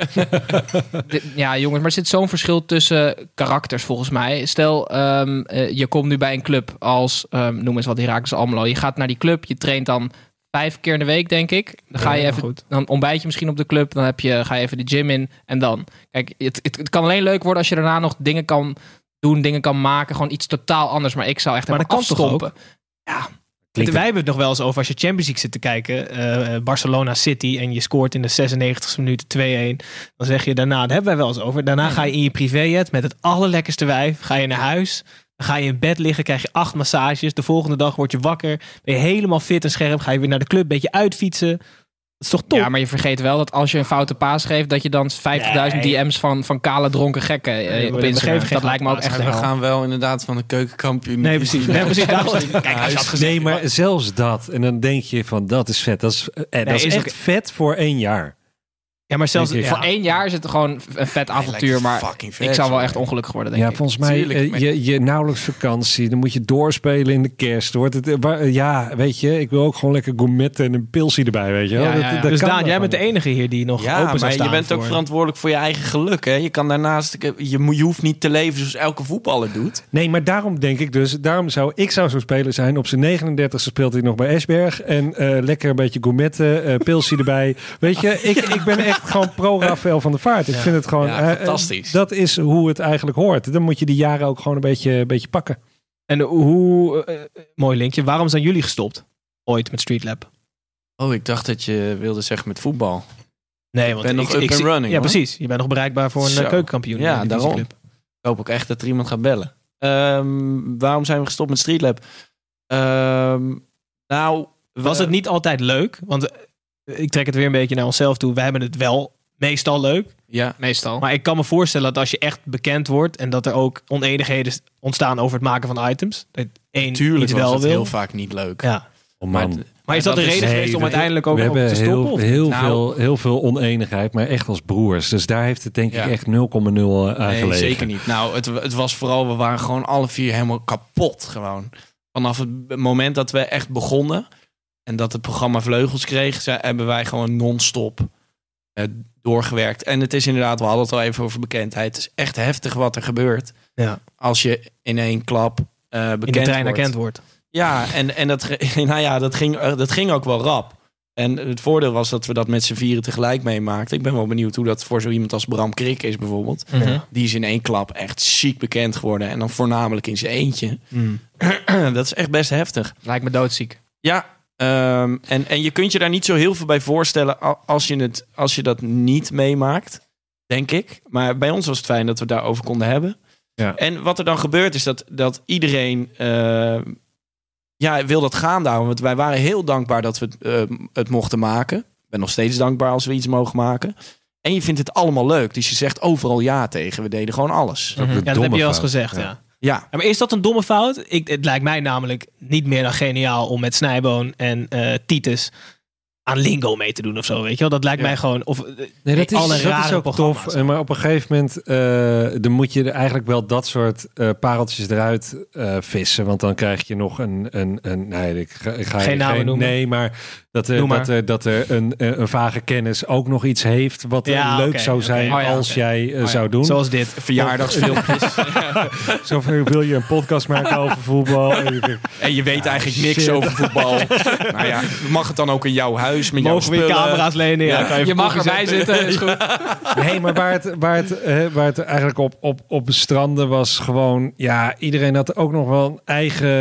S3: Ja, jongens, maar er zit zo'n verschil tussen karakters volgens mij. Stel, je komt nu bij een club als... noem eens wat, Heracles Almelo. Je gaat naar die club, je traint dan 5 keer in de week, denk ik. Dan ga je even, dan ontbijt je misschien op de club. Dan ga je even de gym in. En dan. Kijk, het kan alleen leuk worden als je daarna nog dingen kan doen, dingen kan maken. Gewoon iets totaal anders. Maar ik zou echt
S2: maar
S3: even
S2: dat kan toch
S3: afstompen.
S2: Ja. Wij hebben het nog wel eens over als je Champions League zit te kijken. Barcelona City en je scoort in de 96e minuut 2-1. Dan zeg je daarna, daar hebben wij wel eens over. Daarna ga je in je privéjet met het allerlekkerste wijf. Ga je naar huis. Dan ga je in bed liggen, krijg je 8 massages. De volgende dag word je wakker. Ben je helemaal fit en scherp. Ga je weer naar de club, een beetje uitfietsen. Dat is toch top?
S3: Ja, maar je vergeet wel dat als je een foute paas geeft, dat je dan 50.000 DM's van kale dronken gekken op Instagram. Dat lijkt me ook echt
S7: We
S3: hel.
S7: gaan wel inderdaad van de keukenkampioen.
S2: Nee, precies. Kijk, als je had gezegd,
S8: Nee, maar zelfs dat. En dan denk je van, dat is vet. Dat is
S2: is
S8: echt vet voor 1 jaar.
S2: ja, maar zelfs
S8: Denk ik.
S3: Voor 1 jaar is het gewoon een vet avontuur, maar
S7: fucking vet,
S3: ik zou wel
S7: joh.
S3: echt ongelukkig worden, denk
S8: Ja,
S3: ik.
S8: volgens mij,
S7: Tuurlijk, maar-
S8: je nauwelijks vakantie. Dan moet je doorspelen in de kerst. Wordt het, ja, weet je, ik wil ook gewoon lekker gourmetten en een pilsie erbij, weet je wel.
S3: Ja, ja, ja.
S8: Dat
S2: dus
S8: kan
S2: Daan,
S8: wel
S2: jij bent de
S8: gewoon.
S2: enige hier die nog
S7: Ja,
S2: open zou
S7: maar
S2: staan.
S7: je bent ook
S2: voor-
S7: verantwoordelijk voor je eigen geluk. Hè? Je kan daarnaast, je hoeft niet te leven zoals elke voetballer doet.
S8: Nee, maar daarom denk ik dus, ik zou zo'n speler zijn. Op zijn 39e speelt hij nog bij Esberg. En lekker een beetje gourmetten, pilsie erbij. Weet je, ik ben echt gewoon pro-Rafael van der Vaart. Ik vind het gewoon...
S7: Ja, fantastisch.
S8: Dat is hoe het eigenlijk hoort. Dan moet je die jaren ook gewoon een beetje pakken.
S2: En hoe... mooi linkje. Waarom zijn jullie gestopt? Ooit met Street Lab?
S7: Oh, ik dacht dat je wilde zeggen met voetbal.
S2: Nee, want
S7: ben nog up and running,
S2: Ja,
S7: hoor.
S2: precies. Je bent nog bereikbaar voor een
S7: Zo.
S2: keukenkampioen.
S7: Ja, daarom.
S2: Club.
S7: Ik hoop ook echt dat er iemand gaat bellen. Waarom zijn we gestopt met Street Lab?
S2: Was het niet altijd leuk? Want ik trek het weer een beetje naar onszelf toe. Wij hebben het wel meestal leuk.
S7: Ja,
S3: Meestal.
S2: Maar ik kan me voorstellen dat als je echt bekend wordt en dat er ook oneenigheden ontstaan over het maken van items. Dat één
S7: tuurlijk
S2: iets
S7: was
S2: wel
S7: het
S2: wil.
S7: heel vaak niet leuk.
S2: Ja.
S8: Oh
S7: Maar,
S8: man.
S2: Maar is dat de reden geweest om uiteindelijk ook
S8: we
S2: nog te
S8: hebben
S2: stoppen? of niet?
S8: heel veel oneenigheid, maar echt als broers. Dus daar heeft het denk ik
S7: Ja.
S8: echt 0,0 aan
S7: Nee,
S8: gelegen.
S7: zeker niet. Nou, het was vooral, we waren gewoon alle 4 helemaal kapot gewoon. Vanaf het moment dat we echt begonnen en dat het programma vleugels kreeg, hebben wij gewoon non-stop doorgewerkt. En het is inderdaad, we hadden het al even over bekendheid. Het is echt heftig wat er gebeurt
S2: Ja.
S7: als je in één klap bekend
S2: In de trein
S7: wordt.
S2: herkend wordt.
S7: Ja, en dat ging ook wel rap. En het voordeel was dat we dat met z'n 4 tegelijk meemaakten. Ik ben wel benieuwd hoe dat voor zo iemand als Bram Krik is bijvoorbeeld. Die is in één klap echt ziek bekend geworden. En dan voornamelijk in zijn eentje. Dat is echt best heftig.
S3: Lijkt me doodziek.
S7: Ja, en je kunt je daar niet zo heel veel bij voorstellen als je dat niet meemaakt, denk ik. Maar bij ons was het fijn dat we het daarover konden hebben.
S8: Ja.
S7: En wat er dan gebeurt is dat iedereen wil dat gaande houden. Want wij waren heel dankbaar dat we het mochten maken. Ik ben nog steeds dankbaar als we iets mogen maken. En je vindt het allemaal leuk. Dus je zegt overal ja tegen. We deden gewoon alles.
S8: Dat is ook de
S2: Ja, dat heb je al eens
S8: fout.
S2: gezegd, ja.
S8: Ja.
S7: Ja,
S2: Ja, maar is dat een domme fout? Het lijkt mij namelijk niet meer dan geniaal om met Snijboon en Titus aan Lingo mee te doen of zo, weet je wel? Dat lijkt mij gewoon...
S8: Nee, dat
S2: alle
S8: is
S2: rare
S8: ook
S2: programma's.
S8: tof. Maar op een gegeven moment dan moet je er eigenlijk wel dat soort pareltjes eruit vissen. Want dan krijg je nog nee, ik ga
S2: Geen namen noemen.
S8: Nee, maar dat er een vage kennis ook nog iets heeft wat
S2: Ja,
S8: leuk
S2: oké,
S8: zou
S2: oké.
S8: zijn
S3: Oh ja,
S8: als
S3: oké.
S8: jij zou doen.
S2: Zoals dit.
S7: verjaardagsfilmpjes.
S8: Zo van, wil je een podcast maken over voetbal?
S7: En je weet eigenlijk niks
S8: shit.
S7: over voetbal. Nou ja, mag het dan ook in jouw huis met jouw
S2: Mogen we je
S7: spullen?
S2: camera's lenen? Ja, kan
S3: Je mag erbij zitten, is goed.
S8: Nee, maar waar het eigenlijk op bestranden was gewoon... Ja, iedereen had ook nog wel een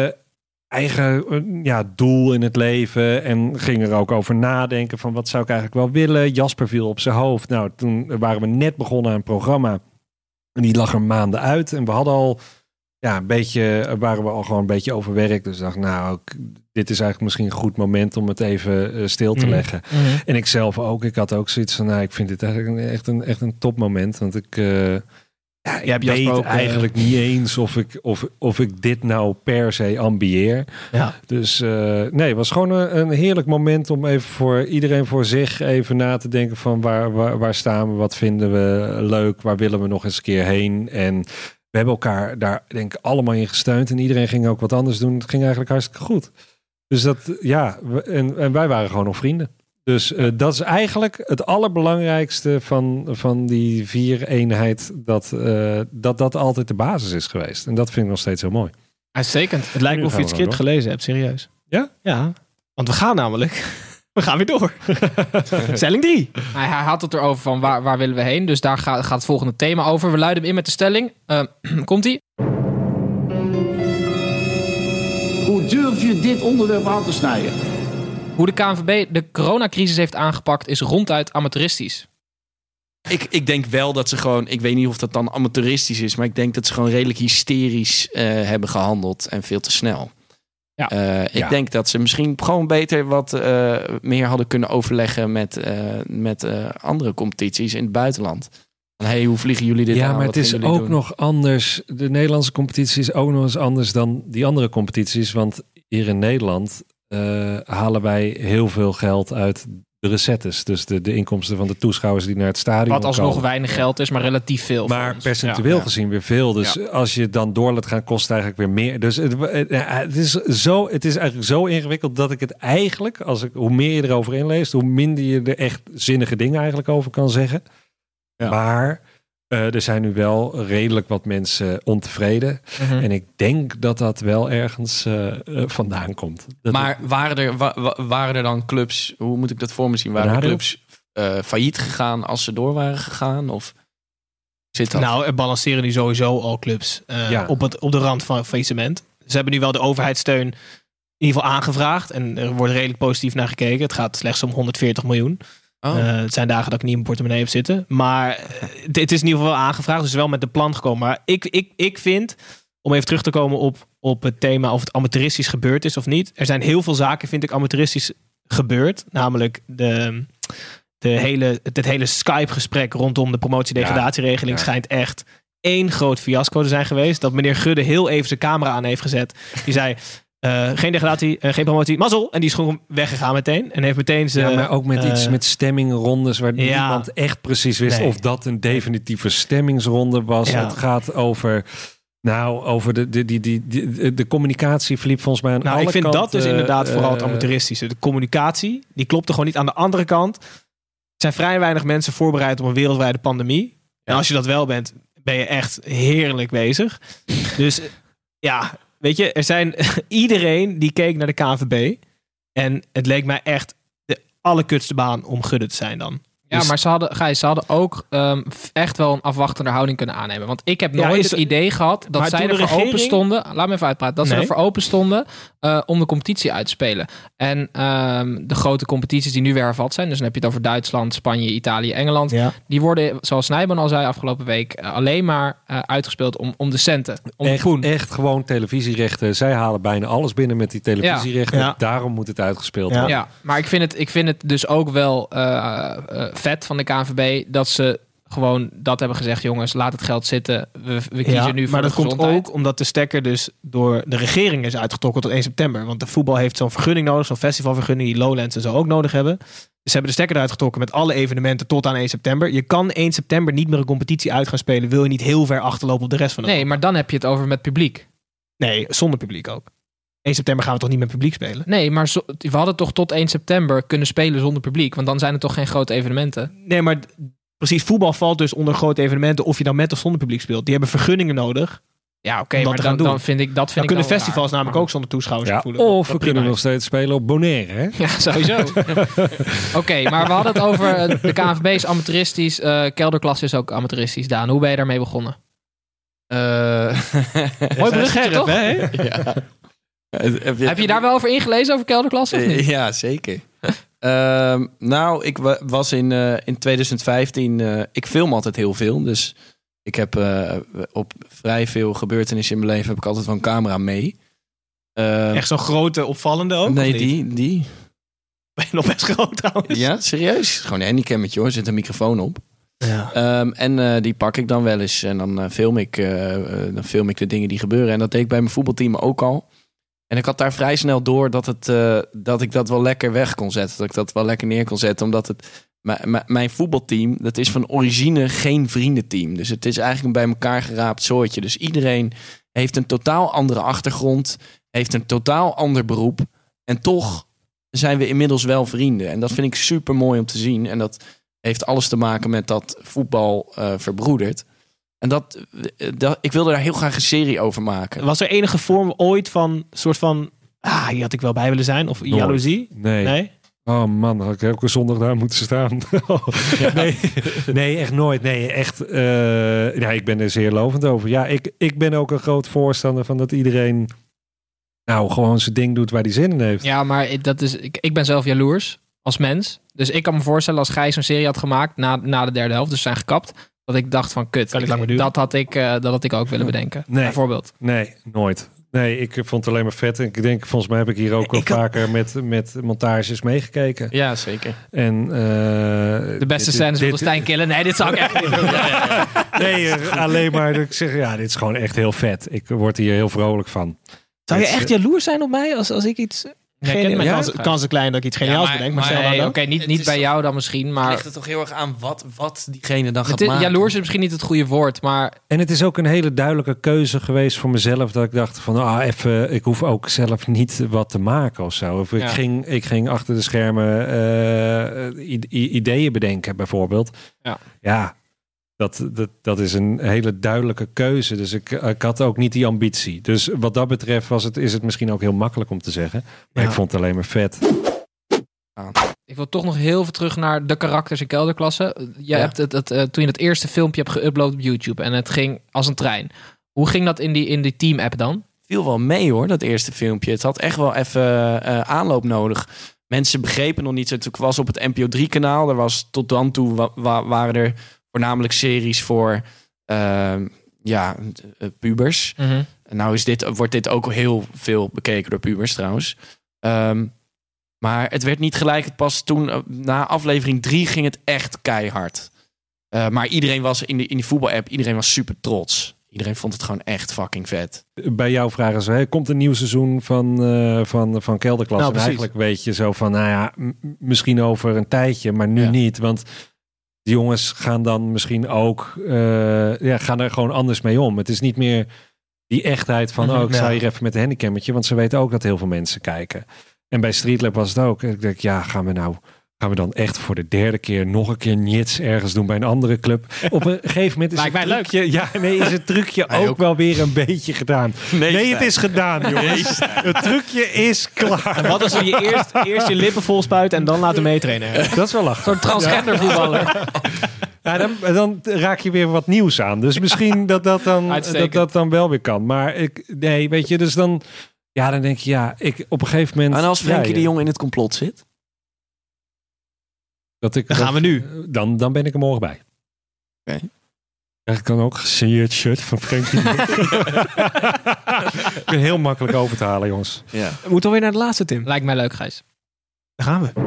S8: eigen doel in het leven. En ging er ook over nadenken van wat zou ik eigenlijk wel willen. Jasper viel op zijn hoofd. Nou, toen waren we net begonnen aan een programma. En die lag er maanden uit. En we hadden al waren we al gewoon een beetje overwerkt. Dus dacht dit is eigenlijk misschien een goed moment om het even stil te leggen.
S2: Mm-hmm.
S8: En ik zelf ook. Ik had ook zoiets van, ik vind dit eigenlijk echt een topmoment. Want ik weet eigenlijk niet eens of ik dit nou per se ambieer.
S2: Ja.
S8: Dus het was gewoon een heerlijk moment om even voor iedereen voor zich even na te denken van waar staan we, wat vinden we leuk, waar willen we nog eens een keer heen. En we hebben elkaar daar denk ik allemaal in gesteund en iedereen ging ook wat anders doen. Het ging eigenlijk hartstikke goed. Dus en wij waren gewoon nog vrienden. Dus dat is eigenlijk het allerbelangrijkste van die 4-eenheid. Dat altijd de basis is geweest. En dat vind ik nog steeds heel mooi.
S3: Uitstekend.
S2: Het lijkt me of je het script gelezen hebt, serieus.
S8: Ja?
S2: Ja, want we gaan namelijk... We gaan weer door. Stelling 3.
S3: Hij had het erover van waar willen we heen. Dus daar gaat het volgende thema over. We luiden hem in met de stelling. Komt-ie?
S9: Hoe durf je dit onderwerp aan te snijden?
S3: Hoe de KNVB de coronacrisis heeft aangepakt is ronduit amateuristisch.
S7: Ik denk wel dat ze gewoon... Ik weet niet of dat dan amateuristisch is... maar ik denk dat ze gewoon redelijk hysterisch hebben gehandeld... en veel te snel.
S3: Ja.
S7: Ik denk dat ze misschien gewoon beter wat meer hadden kunnen overleggen... met andere competities in het buitenland. Hey, hoe vliegen jullie dit aan?
S8: Ja, maar het is ook nog anders. De Nederlandse competitie is ook nog eens anders dan die andere competities. Want hier in Nederland halen wij heel veel geld uit de recettes. Dus de inkomsten van de toeschouwers die naar het stadion
S3: Wat alsnog
S8: komen.
S3: weinig geld is, maar relatief veel.
S8: Maar percentueel gezien weer veel. Dus als je dan door laat gaan, kost het eigenlijk weer meer. Dus het is eigenlijk zo ingewikkeld dat ik het eigenlijk, hoe meer je erover inleest, hoe minder je er echt zinnige dingen eigenlijk over kan zeggen. Ja. Maar er zijn nu wel redelijk wat mensen ontevreden. Mm-hmm. En ik denk dat dat wel ergens vandaan komt.
S7: Maar waren er dan clubs... Hoe moet ik dat voor me zien? Waren er clubs failliet gegaan als ze door waren gegaan? Of zit dat?
S2: Nou, er balanceren nu sowieso al clubs op de rand van faillissement. Ze hebben nu wel de overheidssteun in ieder geval aangevraagd. En er wordt redelijk positief naar gekeken. Het gaat slechts om 140 miljoen. Het zijn dagen dat ik niet in mijn portemonnee heb zitten. Maar het is in ieder geval wel aangevraagd. Dus wel met de plan gekomen. Maar ik vind, om even terug te komen op het thema of het amateuristisch gebeurd is of niet. Er zijn heel veel zaken, vind ik, amateuristisch gebeurd. Namelijk het hele Skype-gesprek rondom de promotie-degradatieregeling schijnt echt één groot fiasco te zijn geweest. Dat meneer Gudde heel even zijn camera aan heeft gezet. Die zei... geen degradatie, geen promotie, mazzel. En die is gewoon weggegaan meteen. En heeft meteen zijn...
S8: Ja, maar ook met iets met stemmingrondes... waar niemand echt precies wist of dat een definitieve stemmingsronde was. Ja. Het gaat over... over de communicatie verliep volgens mij aan alle kanten.
S2: Ik vind dat dus inderdaad vooral het amateuristische. De communicatie, die klopte gewoon niet. Aan de andere kant zijn vrij weinig mensen voorbereid op een wereldwijde pandemie. En als je dat wel bent, ben je echt heerlijk bezig. Dus weet je, iedereen die keek naar de KNVB. En het leek mij echt de allerkutste baan om Gudde te zijn dan.
S3: Ja, maar ze hadden ook echt wel een afwachtende houding kunnen aannemen. Want ik heb nooit het idee gehad dat zij ervoor open stonden... Laat me even uitpraten. Dat ze ervoor open stonden om de competitie uit te spelen. En de grote competities die nu weer hervat zijn... dus dan heb je het over Duitsland, Spanje, Italië, Engeland... die worden, zoals Snijboon al zei afgelopen week... alleen maar uitgespeeld om de centen.
S8: Echt gewoon televisierechten. Zij halen bijna alles binnen met die televisierechten. Ja. Daarom moet het uitgespeeld worden.
S3: Ja, maar ik vind het dus ook wel... vet van de KNVB dat ze gewoon dat hebben gezegd, jongens, laat het geld zitten. We kiezen nu voor
S2: maar dat
S3: de gezondheid.
S2: komt ook omdat de stekker dus door de regering is uitgetrokken tot 1 september. Want de voetbal heeft zo'n vergunning nodig, zo'n festivalvergunning die Lowlands en zo ook nodig hebben. Dus ze hebben de stekker eruit getrokken met alle evenementen tot aan 1 september. Je kan 1 september niet meer een competitie uit gaan spelen. Wil je niet heel ver achterlopen op de rest van de
S3: maar dan heb je het over met publiek.
S2: Nee, zonder publiek ook. 1 september gaan we toch niet met publiek spelen?
S3: Nee, maar we hadden toch tot 1 september kunnen spelen zonder publiek. Want dan zijn er toch geen grote evenementen?
S2: Nee, maar precies, voetbal valt dus onder grote evenementen... of je dan met of zonder publiek speelt. Die hebben vergunningen nodig.
S3: Ja, oké, maar dan vind ik dat
S2: kunnen festivals namelijk ook zonder toeschouwers voelen.
S8: Of we kunnen nog steeds spelen op Bonaire, hè?
S3: Ja, sowieso. Oké, maar we hadden het over... de KNVB is amateuristisch. Kelderklasse is ook amateuristisch. Daan, hoe ben je daarmee begonnen?
S2: Mooi bruggetje, toch?
S7: Hè? Ja.
S3: Heb je daar wel over ingelezen, over kelderklasse? Of niet?
S7: Ja, zeker. Ik was in 2015... ik film altijd heel veel, dus Ik heb op vrij veel gebeurtenissen in mijn leven heb ik altijd wel een camera mee.
S2: Echt zo'n grote, opvallende ook?
S7: Nee, die.
S2: Ben je nog best groot trouwens?
S7: Ja, serieus? Gewoon een handicammetje hoor. Er zit een microfoon op.
S2: Ja.
S7: En die pak ik dan wel eens. En dan film ik de dingen die gebeuren. En dat deed ik bij mijn voetbalteam ook al. En ik had daar vrij snel door dat ik dat wel lekker weg kon zetten. Dat ik dat wel lekker neer kon zetten. Omdat mijn voetbalteam, dat is van origine geen vriendenteam. Dus het is eigenlijk een bij elkaar geraapt soortje. Dus iedereen heeft een totaal andere achtergrond. Heeft een totaal ander beroep. En toch zijn we inmiddels wel vrienden. En dat vind ik super mooi om te zien. En dat heeft alles te maken met dat voetbal verbroedert. En ik wilde daar heel graag een serie over maken.
S2: Was er enige vorm ooit van soort van... hier had ik wel bij willen zijn? Of jaloezie?
S8: Nee? Oh man, had ik elke zondag daar moeten staan. Nee, echt nooit. Nee, echt. Ik ben er zeer lovend over. Ja, ik ben ook een groot voorstander van dat iedereen gewoon zijn ding doet waar hij zin in heeft.
S3: Ja, maar ik ben zelf jaloers als mens. Dus ik kan me voorstellen als Gijs een serie had gemaakt na de derde helft, dus zijn gekapt, dat ik dacht van kut, dat had ik ook willen bedenken.
S8: Nee,
S3: bijvoorbeeld.
S8: Nee, nooit. Nee, ik vond het alleen maar vet. En ik denk, volgens mij heb ik hier ook wel vaker met montages meegekeken.
S7: Ja, zeker.
S8: En
S3: de beste scènes van Stijn Killen. Nee, dit zou ik echt niet doen.
S8: Nee, alleen maar dat ik zeg, dit is gewoon echt heel vet. Ik word hier heel vrolijk van.
S2: Zou je echt jaloers zijn op mij als ik iets... Kans is klein dat ik iets geniaals bedenk. Maar
S3: niet bij jou dan misschien. Maar
S7: het ligt er toch heel erg aan wat diegene dan gaat maken.
S3: Jaloers is misschien niet het goede woord. Maar...
S8: En het is ook een hele duidelijke keuze geweest voor mezelf. Dat ik dacht van ik hoef ook zelf niet wat te maken of zo. Of ik ging achter de schermen ideeën bedenken bijvoorbeeld. Ja. Dat is een hele duidelijke keuze. Dus ik had ook niet die ambitie. Dus wat dat betreft is het misschien ook heel makkelijk om te zeggen. Maar ik vond het alleen maar vet.
S3: Ik wil toch nog heel veel terug naar de karakters in kelderklasse. Jij hebt toen je het eerste filmpje hebt geüpload op YouTube. En het ging als een trein. Hoe ging dat in die team-app dan?
S7: Viel wel mee hoor, dat eerste filmpje. Het had echt wel even aanloop nodig. Mensen begrepen nog niet zo. Ik was op het NPO 3-kanaal. Er was tot dan toe waren er voornamelijk series voor pubers. Mm-hmm. Nou wordt dit ook heel veel bekeken door pubers trouwens. Maar het werd niet gelijk. Pas toen, na aflevering 3 ging het echt keihard. Maar iedereen was in die voetbal-app, iedereen was super trots. Iedereen vond het gewoon echt fucking vet.
S8: Bij jou vragen ze, komt een nieuw seizoen van Kelderklasse? Nou, en eigenlijk weet je zo van, misschien over een tijdje, maar nu niet. Want die jongens gaan dan misschien ook gaan er gewoon anders mee om. Het is niet meer die echtheid van, ik sta hier even met een handicammetje, want ze weten ook dat heel veel mensen kijken. En bij Streetlab was het ook. Ik denk, gaan we dan echt voor de derde keer nog een keer niets ergens doen bij een andere club? Op een gegeven moment is het trucje ook wel weer een beetje gedaan. Nee, het is gedaan, jongens. Het trucje is klaar.
S2: En wat als we je eerst je lippen vol spuiten en dan laten meetrainen?
S8: Dat is wel lachen.
S3: Zo'n transgender voetballer.
S8: Ja, dan raak je weer wat nieuws aan. Dus misschien dat dan wel weer kan. Maar weet je, dus dan... Ja, dan denk je, op een gegeven moment...
S7: En als Frenkie de Jong in het complot zit?
S2: Dan gaan we nu.
S8: Dan ben ik er morgen bij.
S7: Okay.
S8: Ik kan ook gesigneerd shirt van Frenkie. Ik ben heel makkelijk over te halen, jongens.
S2: Ja. We moeten alweer naar de laatste, Tim.
S3: Lijkt mij leuk, Gijs.
S2: Daar gaan we.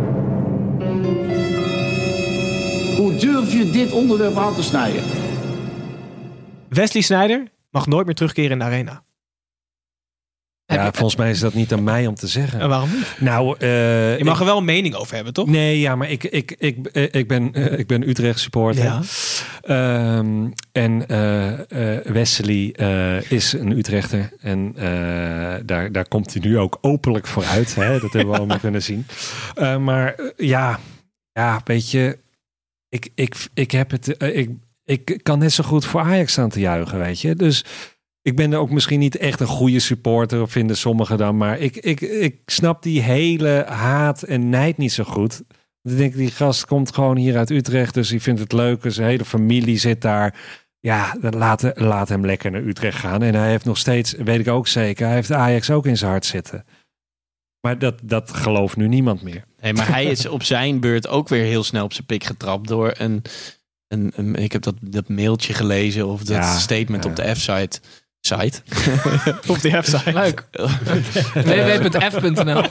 S9: Hoe durf je dit onderwerp aan te snijden?
S2: Wesley Sneijder mag nooit meer terugkeren in de arena.
S8: Ja, volgens mij is dat niet aan mij om te zeggen.
S2: En waarom niet?
S8: Nou,
S2: je mag er wel een mening over hebben, toch?
S8: Nee, ja, maar ik ben Utrecht supporter.
S2: Ja.
S8: En Wesley is een Utrechter. En daar komt hij nu ook openlijk voor uit. Hè? Dat hebben we allemaal kunnen zien. Maar weet je... Ik kan net zo goed voor Ajax staan te juichen, weet je. Dus... Ik ben er ook misschien niet echt een goede supporter, of vinden sommigen dan. Maar ik snap die hele haat en nijd niet zo goed. Ik denk, die gast komt gewoon hier uit Utrecht. Dus die vindt het leuk. Zijn hele familie zit daar. Ja, laat hem lekker naar Utrecht gaan. En hij heeft nog steeds, weet ik ook zeker, hij heeft Ajax ook in zijn hart zitten. Maar dat gelooft nu niemand meer.
S7: Nee, maar hij is op zijn beurt ook weer heel snel op zijn pik getrapt door een ik heb dat mailtje gelezen of dat statement op de F-site.
S2: Op de website.
S3: Leuk. www.f.nl.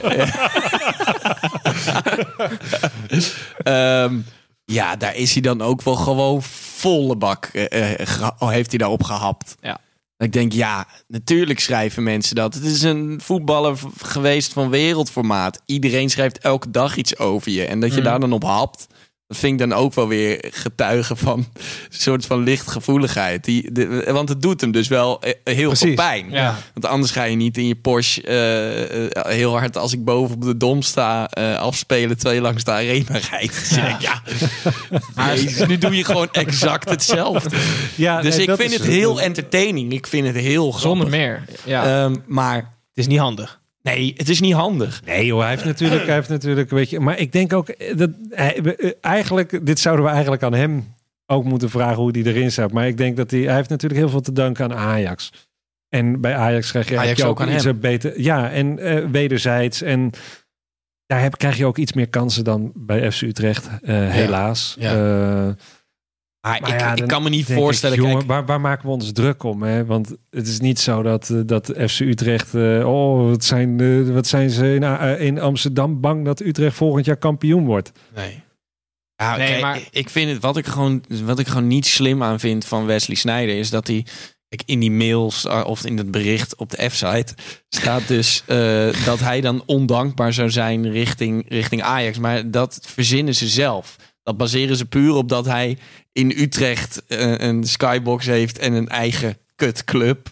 S7: Daar is hij dan ook wel gewoon volle bak. Heeft hij daarop gehapt.
S3: Ja.
S7: Ik denk, natuurlijk schrijven mensen dat. Het is een voetballer geweest van wereldformaat. Iedereen schrijft elke dag iets over je. En dat je daar dan op hapt, dat vind ik dan ook wel weer getuigen van een soort van lichtgevoeligheid. Want het doet hem dus wel heel veel pijn. Ja. Want anders ga je niet in je Porsche heel hard als ik boven op de dom sta afspelen terwijl je langs de arena rijdt. Dus je denkt, nu doe je gewoon exact hetzelfde. Dus ik vind het heel entertaining. Ik vind het heel grappig.
S3: Zonder meer. Ja.
S7: Maar
S2: Het is niet handig.
S7: nee, het is niet handig.
S8: Nee joh, hij heeft natuurlijk een beetje... Maar ik denk ook, dit zouden we eigenlijk aan hem ook moeten vragen hoe hij erin staat. Maar ik denk dat hij heeft natuurlijk heel veel te danken aan Ajax. En bij Ajax krijg je ook iets beter... Ja, en wederzijds. En daar krijg je ook iets meer kansen dan bij FC Utrecht, helaas. Ja.
S7: Ik kan me niet voorstellen...
S8: Jongen, waar maken we ons druk om? Hè? Want het is niet zo dat FC Utrecht... wat zijn ze in Amsterdam bang dat Utrecht volgend jaar kampioen wordt?
S7: Nee. Maar ik vind het... Wat ik gewoon niet slim aan vind van Wesley Sneijder... is dat hij... in die mails of in het bericht op de F-site... staat dus dat hij dan ondankbaar zou zijn richting Ajax. Maar dat verzinnen ze zelf. Dat baseren ze puur op dat hij in Utrecht een skybox heeft en een eigen kutclub.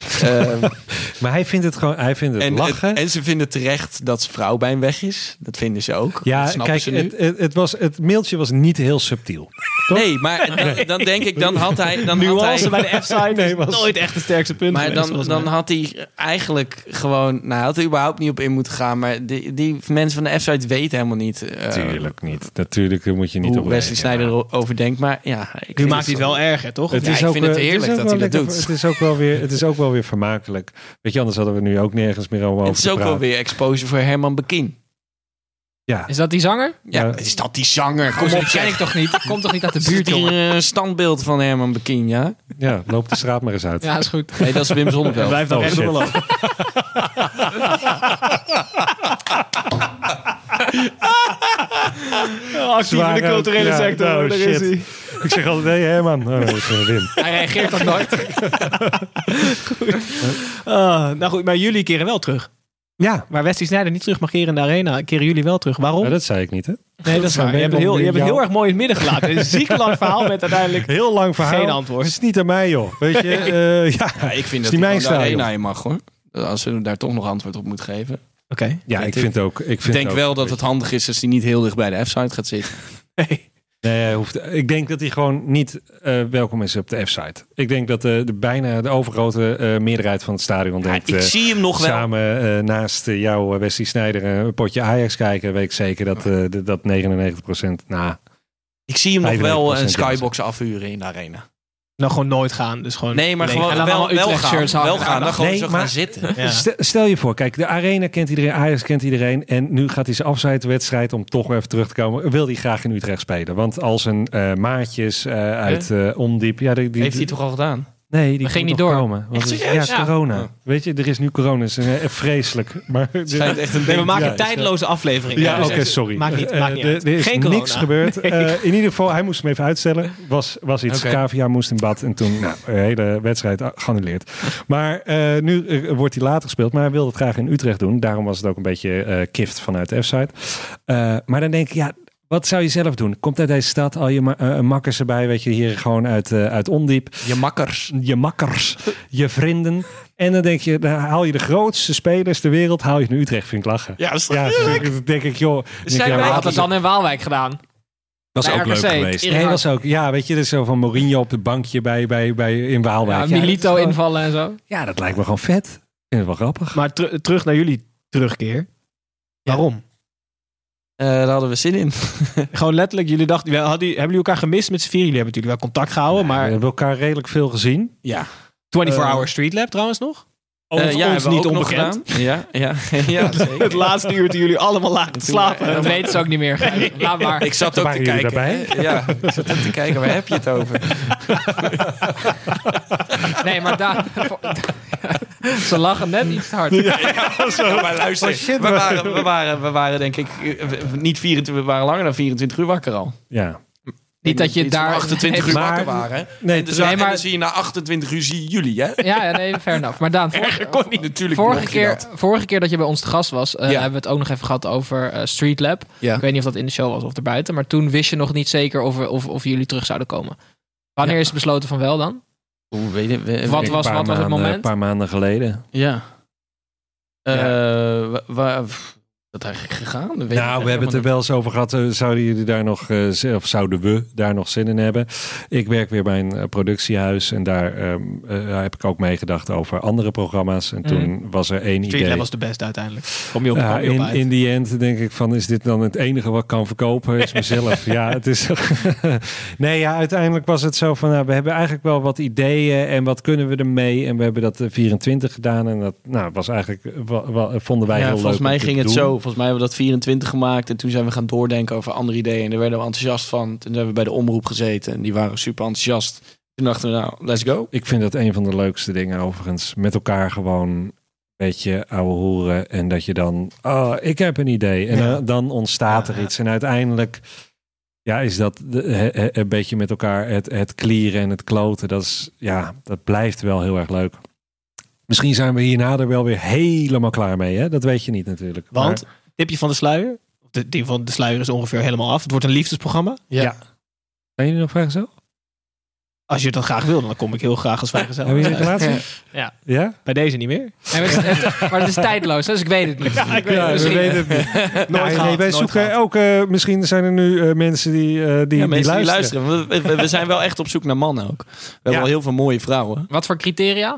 S8: Maar hij vindt het gewoon, lachen.
S7: En ze vinden terecht dat zijn vrouw bij hem weg is. Dat vinden ze ook.
S8: Ja, kijk, het mailtje was niet heel subtiel. Toch?
S7: Nee, maar dan denk ik, dan had hij...
S2: Nuance bij de F-site was nooit echt het sterkste punt.
S7: Maar dan had hij eigenlijk gewoon... Nou, hij had er überhaupt niet op in moeten gaan. Maar die mensen van de F-site weten helemaal niet...
S8: Natuurlijk niet. Natuurlijk moet je niet op
S7: Wesley Sneijder erover denkt. Maar ja...
S2: Nu maakt hij het wel erger, toch?
S7: Ik vind het heerlijk dat hij dat doet.
S8: Het is ook wel weer vermakelijk. Weet je, anders hadden we nu ook nergens meer over te praten.
S7: Het is ook wel weer exposure voor Herman Bekien.
S8: Ja.
S3: Is dat die zanger?
S7: Ja, is dat die zanger? Kom op,
S3: ken ik toch niet? Komt toch niet uit de buurt, jongen?
S7: Een standbeeld van Herman Bekien, ja?
S8: Ja, loop de straat maar eens uit.
S3: Ja, is goed.
S7: Nee, dat is Wim Zonneveld.
S2: Blijf dan recht op de loop. Actief in de culturele sector.
S8: Nou,
S2: daar is hij.
S8: Ik zeg altijd, nee Herman. Oh, dat is Wim.
S3: Hij reageert toch nooit?
S2: Nou goed, maar jullie keren wel terug.
S8: Ja.
S2: Waar Wesley Sneijder niet terug mag keren in de arena, keren jullie wel terug. Waarom?
S8: Ja, dat zei ik niet, hè?
S2: Nee, dat is waar. Je hebt het heel erg mooi in het midden gelaten. Een ziek lang verhaal met uiteindelijk
S8: heel lang verhaal.
S2: Geen antwoord.
S8: Het is niet aan mij, joh. Weet je?
S7: Ik vind dat hij de arena in mag, hoor. Als ze daar toch nog antwoord op moet geven.
S2: Oké.
S8: Ja, ik vind ook.
S7: Ik denk wel dat het handig is als hij niet heel dicht bij de F-site gaat zitten.
S8: Nee, ik denk dat hij gewoon niet welkom is op de F-site. Ik denk dat bijna de overgrote meerderheid van het stadion denkt...
S7: ik zie hem nog
S8: samen naast jou, Wesley Sneijder, een potje Ajax kijken. Weet ik zeker dat 99%...
S7: Ik zie hem nog wel een skybox afhuren in de arena.
S2: Nou, gewoon nooit gaan. Dus gewoon
S7: nee, maar gewoon wel gaan. Dan gewoon zo gaan zitten.
S8: Ja. Stel je voor, kijk, de arena kent iedereen, Ajax kent iedereen. En nu gaat hij zijn afsluitwedstrijd, om toch even terug te komen, wil hij graag in Utrecht spelen. Want als zijn maatjes uit Ondiep... Ja,
S7: heeft hij toch al gedaan?
S8: Nee, die
S3: ging niet door.
S8: Komen, want corona. Ja. Weet je, er is nu corona. Het is vreselijk. Maar
S2: we maken een tijdloze aflevering.
S8: Ja, oké, sorry.
S2: Maakt niet uit.
S8: Er is
S2: geen
S8: niks gebeurd. In ieder geval, hij moest hem even uitstellen. Was iets. KVA moest in bad. En toen, de hele wedstrijd geannuleerd. Maar nu wordt hij later gespeeld. Maar hij wilde het graag in Utrecht doen. Daarom was het ook een beetje kift vanuit de F-site. Maar dan denk ik, ja... Wat zou je zelf doen? Komt uit deze stad al je makkers erbij, weet je, hier gewoon uit Ondiep. Je makkers, je vrienden. En dan denk je, dan haal je de grootste spelers ter wereld, haal je naar Utrecht, vind ik lachen.
S7: Ja, dat is dan
S8: denk ik, joh.
S3: Had het dan in Waalwijk gedaan?
S8: Dat is ook leuk geweest. Nee, was ook, ja, weet je, dus zo van Mourinho op de bankje bij in Waalwijk.
S3: Ja, Milito invallen en zo.
S8: Ja, dat lijkt me gewoon vet. Ik vind het wel grappig.
S2: Maar terug naar jullie terugkeer. Waarom?
S7: Daar hadden we zin in.
S2: Gewoon letterlijk, jullie dachten, hebben jullie elkaar gemist met z'n vier? Jullie hebben natuurlijk wel contact gehouden, maar...
S8: We hebben elkaar redelijk veel gezien.
S2: Ja. 24 Hour Street Lab trouwens nog? Over ons niet onbekend.
S7: Ja, zeker.
S2: Het laatste uur toen jullie allemaal lagen te slapen.
S3: Dat weten ze ook niet meer. Laat maar.
S7: Ik zat ook te kijken. Ja, ik zat ook te kijken, waar heb je het over?
S3: Nee, maar daar... Ze lachen net iets te hard.
S7: Maar luister, we waren denk ik niet 24, we waren langer dan 24 uur wakker al.
S8: Ja.
S3: Niet dat je daar
S7: 28 uur wakker waren.
S8: Nee,
S7: en dan zie je na 28 uur zie je jullie, hè?
S3: Ja, nee, fair enough. Maar Daan, vorige keer dat je bij ons te gast was, hebben we het ook nog even gehad over Street Lab. Ja. Ik weet niet of dat in de show was of erbuiten, maar toen wist je nog niet zeker of jullie terug zouden komen. Wanneer is het besloten van wel dan? Wat was het moment?
S8: Een paar maanden geleden.
S7: Ja. Wat eigenlijk gegaan?
S8: We hebben het er wel eens over gehad. Zouden jullie daar nog, of zouden we daar nog zin in hebben? Ik werk weer bij een productiehuis en daar heb ik ook meegedacht over andere programma's. En toen was er één idee.
S2: Dat was de beste uiteindelijk. Kom je op
S8: in die end denk ik van, is dit dan het enige wat ik kan verkopen? Is mezelf. Ja, het is. Uiteindelijk was het zo van, we hebben eigenlijk wel wat ideeën en wat kunnen we ermee? En we hebben dat 24 gedaan en dat was eigenlijk vonden wij heel leuk.
S7: Volgens mij ging het zo. Volgens mij hebben we dat 24 gemaakt en toen zijn we gaan doordenken over andere ideeën en daar werden we enthousiast van. Toen hebben we bij de omroep gezeten en die waren super enthousiast. Toen dachten we, let's go.
S8: Ik vind dat een van de leukste dingen overigens. Met elkaar gewoon een beetje ouwe hoeren en dat je dan, ik heb een idee. En dan ontstaat er iets. En uiteindelijk is dat een beetje met elkaar het klieren en het kloten. Dat blijft wel heel erg leuk. Misschien zijn we hierna er wel weer helemaal klaar mee. Hè? Dat weet je niet natuurlijk.
S2: Want, tipje van de sluier. Die van de sluier is ongeveer helemaal af. Het wordt een liefdesprogramma.
S8: Ja. Zijn jullie nog vrijgezel?
S2: Als je dat graag wil, dan kom ik heel graag als vrijgezel.
S8: Heb je een relatie?
S2: Ja. Bij deze niet meer.
S3: Maar het is tijdloos, dus ik weet het niet.
S2: Ja, ik weet het niet.
S8: Wij zoeken ook... misschien zijn er nu mensen die luisteren.
S7: We zijn wel echt op zoek naar mannen ook. We hebben wel heel veel mooie vrouwen.
S3: Wat voor criteria?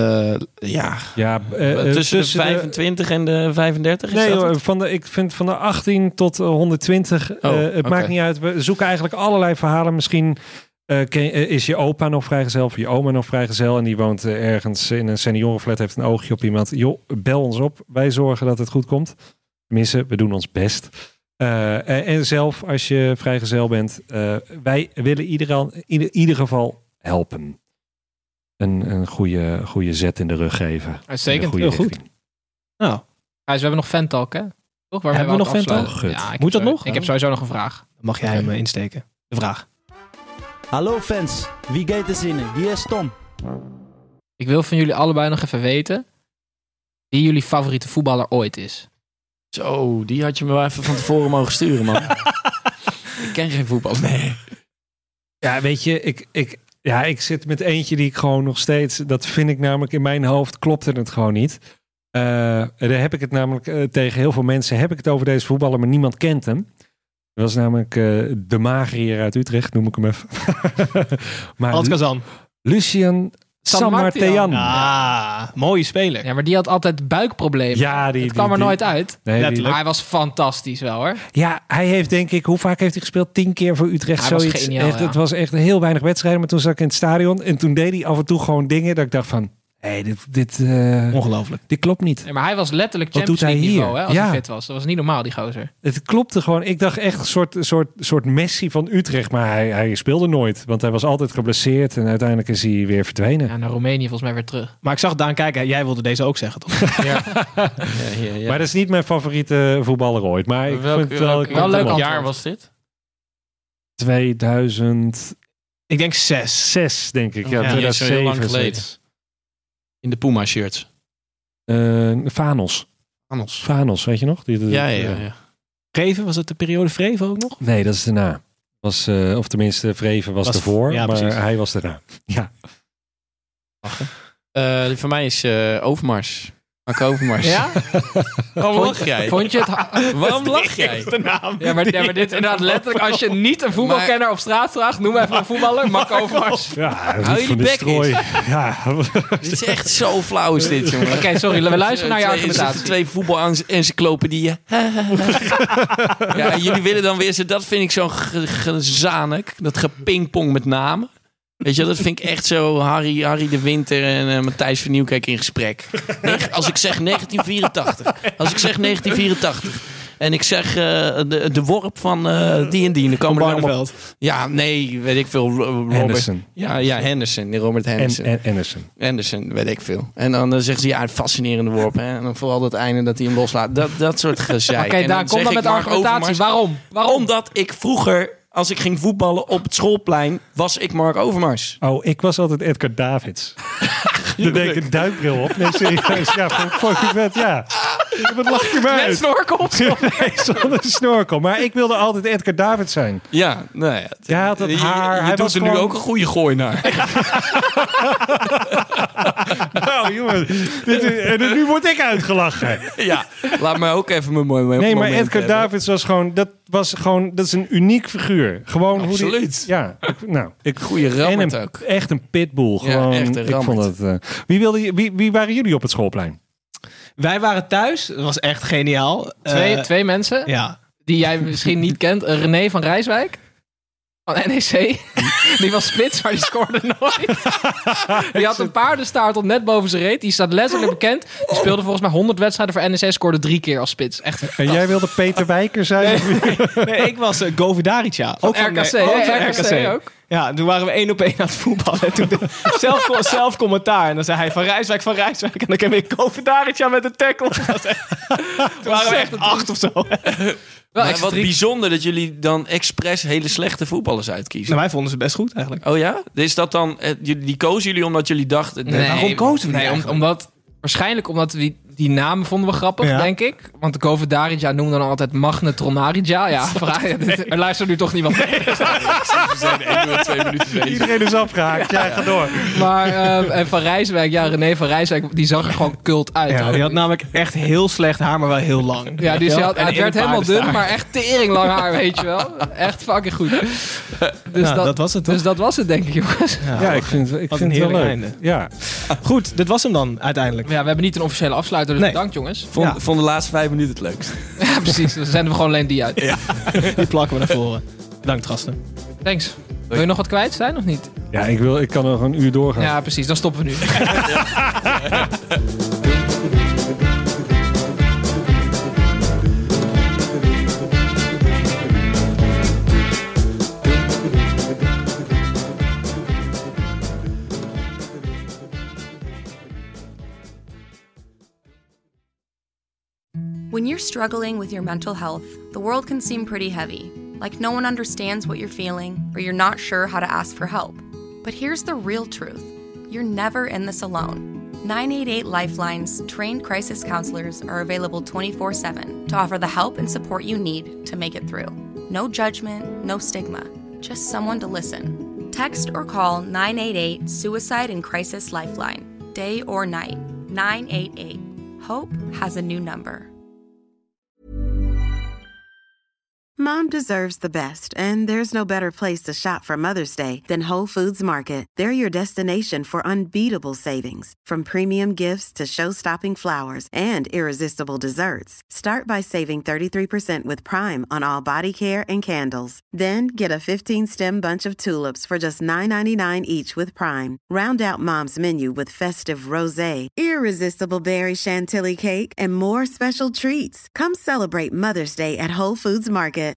S7: Tussen de 25 en de 35 is
S8: ik vind van de 18 tot 120. Maakt niet uit. We zoeken eigenlijk allerlei verhalen. Misschien is je opa nog vrijgezel of je oma nog vrijgezel en die woont ergens in een seniorenflat, heeft een oogje op iemand. Joh, bel ons op. Wij zorgen dat het goed komt. Tenminste, we doen ons best. En zelf, als je vrijgezel bent, wij willen in ieder geval helpen. Een goede zet in de rug geven.
S3: Uitstekend, heel goed. Nou, we hebben nog Fantalk, hè? Toch? Waar
S2: hebben we nog Fantalk?
S3: Ja,
S2: moet dat nog?
S3: Ik heb sowieso nog een vraag.
S2: Dan mag jij hem insteken. De vraag.
S10: Hallo fans, wie gaat er zinnen? Hier is Tom.
S3: Ik wil van jullie allebei nog even weten wie jullie favoriete voetballer ooit is.
S7: Zo, die had je me wel even van tevoren mogen sturen, man. Ik ken geen voetbal. Nee.
S8: Ja, weet je, ik zit met eentje die ik gewoon nog steeds... Dat vind ik namelijk in mijn hoofd klopte het gewoon niet. Daar heb ik het namelijk tegen heel veel mensen... heb ik het over deze voetballer, maar niemand kent hem. Dat was namelijk de magerier uit Utrecht, noem ik hem even.
S2: Hans Kazan.
S8: Lucien Sammartyan.
S2: Mooie speler.
S3: Ja, maar die had altijd buikproblemen.
S8: Ja,
S3: het kwam er nooit uit.
S8: Nee,
S3: maar hij was fantastisch wel, hoor.
S8: Ja, hij heeft denk ik... Hoe vaak heeft hij gespeeld? 10 keer voor Utrecht.
S3: Hij
S8: zoiets.
S3: Was geniaal,
S8: echt, het was echt heel weinig wedstrijden. Maar toen zat ik in het stadion. En toen deed hij af en toe gewoon dingen dat ik dacht van... dit
S2: ongelooflijk.
S8: Dit klopt niet.
S3: Nee, maar hij was letterlijk Champions League niveau, hè, als hij fit was. Dat was niet normaal, die gozer.
S8: Het klopte gewoon. Ik dacht echt een soort Messi van Utrecht. Maar hij speelde nooit. Want hij was altijd geblesseerd. En uiteindelijk is hij weer verdwenen.
S3: Ja, naar Roemenië volgens mij weer terug.
S2: Maar ik zag Daan kijken. Jij wilde deze ook zeggen, toch?
S3: Ja.
S8: Maar dat is niet mijn favoriete voetballer ooit. Maar ik vind het wel
S3: leuk.
S7: Welk jaar was dit?
S8: 2000...
S2: Ik denk 6,
S8: denk ik.
S7: Ja,
S8: 2007.
S7: heel lang geleden. In de Puma-shirts.
S8: Vanos, weet je nog?
S7: Ja.
S2: Vreven, was het de periode Vreven ook nog?
S8: Nee, dat is daarna. Of tenminste, Vreven was ervoor, maar
S2: precies.
S8: hij was daarna. Ja.
S7: Voor mij is Overmars. Mark Overmars.
S3: Ja?
S7: Waarom lach jij?
S3: Vond je het...
S7: Waarom lach jij?
S3: Ja, maar dit is inderdaad letterlijk... Als je niet een voetbalkenner op straat vraagt... Noem even een voetballer. Mark Overmars.
S8: Ja,
S7: hou je die bek eens.
S8: Ja.
S7: Dit is echt zo flauw is dit, jongen.
S3: Oké, sorry. We luisteren naar je argumentatie.
S7: 2 voetbal-encyclopedieën. Ja, jullie willen dan weer... Dat vind ik zo gezanik. Dat gepingpong met namen. Weet je, dat vind ik echt zo Harry de Winter en Matthijs van Nieuwkerk in gesprek. Als ik zeg 1984. En ik zeg de worp van die en die. Dan komen er allemaal... Ja, nee, weet ik veel. Robert.
S8: Henderson.
S7: Ja, Henderson. Robert Henderson.
S8: En Anderson.
S7: Anderson, weet ik veel. En dan zeggen ze, ja, fascinerende worp. Hè? En dan vooral dat einde dat hij hem loslaat. Dat soort gezeik.
S3: Oké, daar komt dan met argumentatie. Waarom?
S7: Omdat ik vroeger... Als ik ging voetballen op het schoolplein, was ik Mark Overmars.
S8: Oh, ik was altijd Edgar Davids. Dan deed ik een duikbril op. Nee, serieus. Ja, vond ik vet, ja. Wat lach je maar uit?
S3: Met snorkel?
S8: Nee, zonder snorkel. Maar ik wilde altijd Edgar Davids zijn.
S7: Ja, nou ja.
S8: Hij had het haar.
S7: Hij doet er nu ook een goede gooi naar.
S8: Nou, jongen. Nu word ik uitgelachen.
S7: Ja, laat mij ook even mijn mooi
S8: Nee, maar Edgar Davids was gewoon... Dat is een uniek figuur. Gewoon
S7: absoluut.
S8: Hoe die,
S7: goede rammert ook.
S8: Echt een pitbull. Gewoon,
S7: echt een rammert.
S8: Ik vond het... Wie waren jullie op het schoolplein?
S2: Wij waren thuis. Dat was echt geniaal.
S3: Twee mensen
S2: Ja.
S3: die jij misschien niet kent. René van Rijswijk. Van NEC. Die was spits, maar die scoorde nooit. Die had een paardenstaart tot net boven zijn reet. Die staat letterlijk bekend. Die speelde volgens mij 100 wedstrijden voor NEC. Scoorde 3 keer als spits. Echt
S8: en jij wilde Peter Wijker zijn?
S2: Nee, ik was Govidarica.
S3: Ook van RKC. RKC ook.
S2: Ja, toen waren we 1-op-1 aan het voetballen. En toen zelf commentaar. En dan zei hij Van Rijswijk. En dan kwam ik Govidarica met een tackle. Toen waren we echt 8 of zo.
S7: Maar wat bijzonder dat jullie dan expres hele slechte voetballers uitkiezen.
S2: Nou, wij vonden ze best goed eigenlijk.
S7: Oh ja? Is dat dan... Die kozen jullie omdat jullie dachten...
S3: Nee,
S2: waarom kozen we die
S3: omdat... Waarschijnlijk omdat die namen vonden we grappig, denk ik. Want de Govidarica noemde dan altijd Magnetronarica. Ja, er luistert nu toch niemand mee.
S7: We zijn 1 2 minuten bezig.
S8: Iedereen is afgehaakt. Ja, ga door.
S3: Maar en Van Rijswijk, René van Rijswijk, die zag er gewoon cult uit.
S2: Ja, die had namelijk echt heel slecht haar, maar wel heel lang.
S3: Ja, dus het werd helemaal dun, maar echt tering lang haar, weet je wel. Echt fucking goed. Dus
S2: dat was het toch?
S3: Dus dat was het, denk ik, jongens.
S8: Ja, ik vind het wel leuk.
S2: Einde.
S8: Ja.
S2: Goed, dit was hem dan uiteindelijk.
S3: Ja, we hebben niet een officiële afsluiter, dus bedankt, jongens.
S7: Vond de laatste 5 minuten het leukst.
S3: Ja, precies. Dan zenden we gewoon alleen die uit.
S2: Ja. Die plakken we naar voren. Bedankt, gasten.
S3: Thanks. Wil je nog wat kwijt zijn of niet?
S8: Ja, ik kan nog een uur doorgaan.
S3: Ja, precies. Dan stoppen we nu.
S11: When you're struggling with your mental health, the world can seem pretty heavy, like no one understands what you're feeling or you're not sure how to ask for help. But here's the real truth. You're never in this alone. 988 Lifeline's trained crisis counselors are available 24/7 to offer the help and support you need to make it through. No judgment, no stigma, just someone to listen. Text or call 988 Suicide and Crisis Lifeline, day or night. 988. Hope has a new number.
S1: Mom deserves the best, and there's no better place to shop for Mother's Day than Whole Foods Market. They're your destination for unbeatable savings, from premium gifts to show-stopping flowers and irresistible desserts. Start by saving 33% with Prime on all body care and candles. Then get a 15-stem bunch of tulips for just $9.99 each with Prime. Round out Mom's menu with festive rosé, irresistible berry chantilly cake, and more special treats. Come celebrate Mother's Day at Whole Foods Market.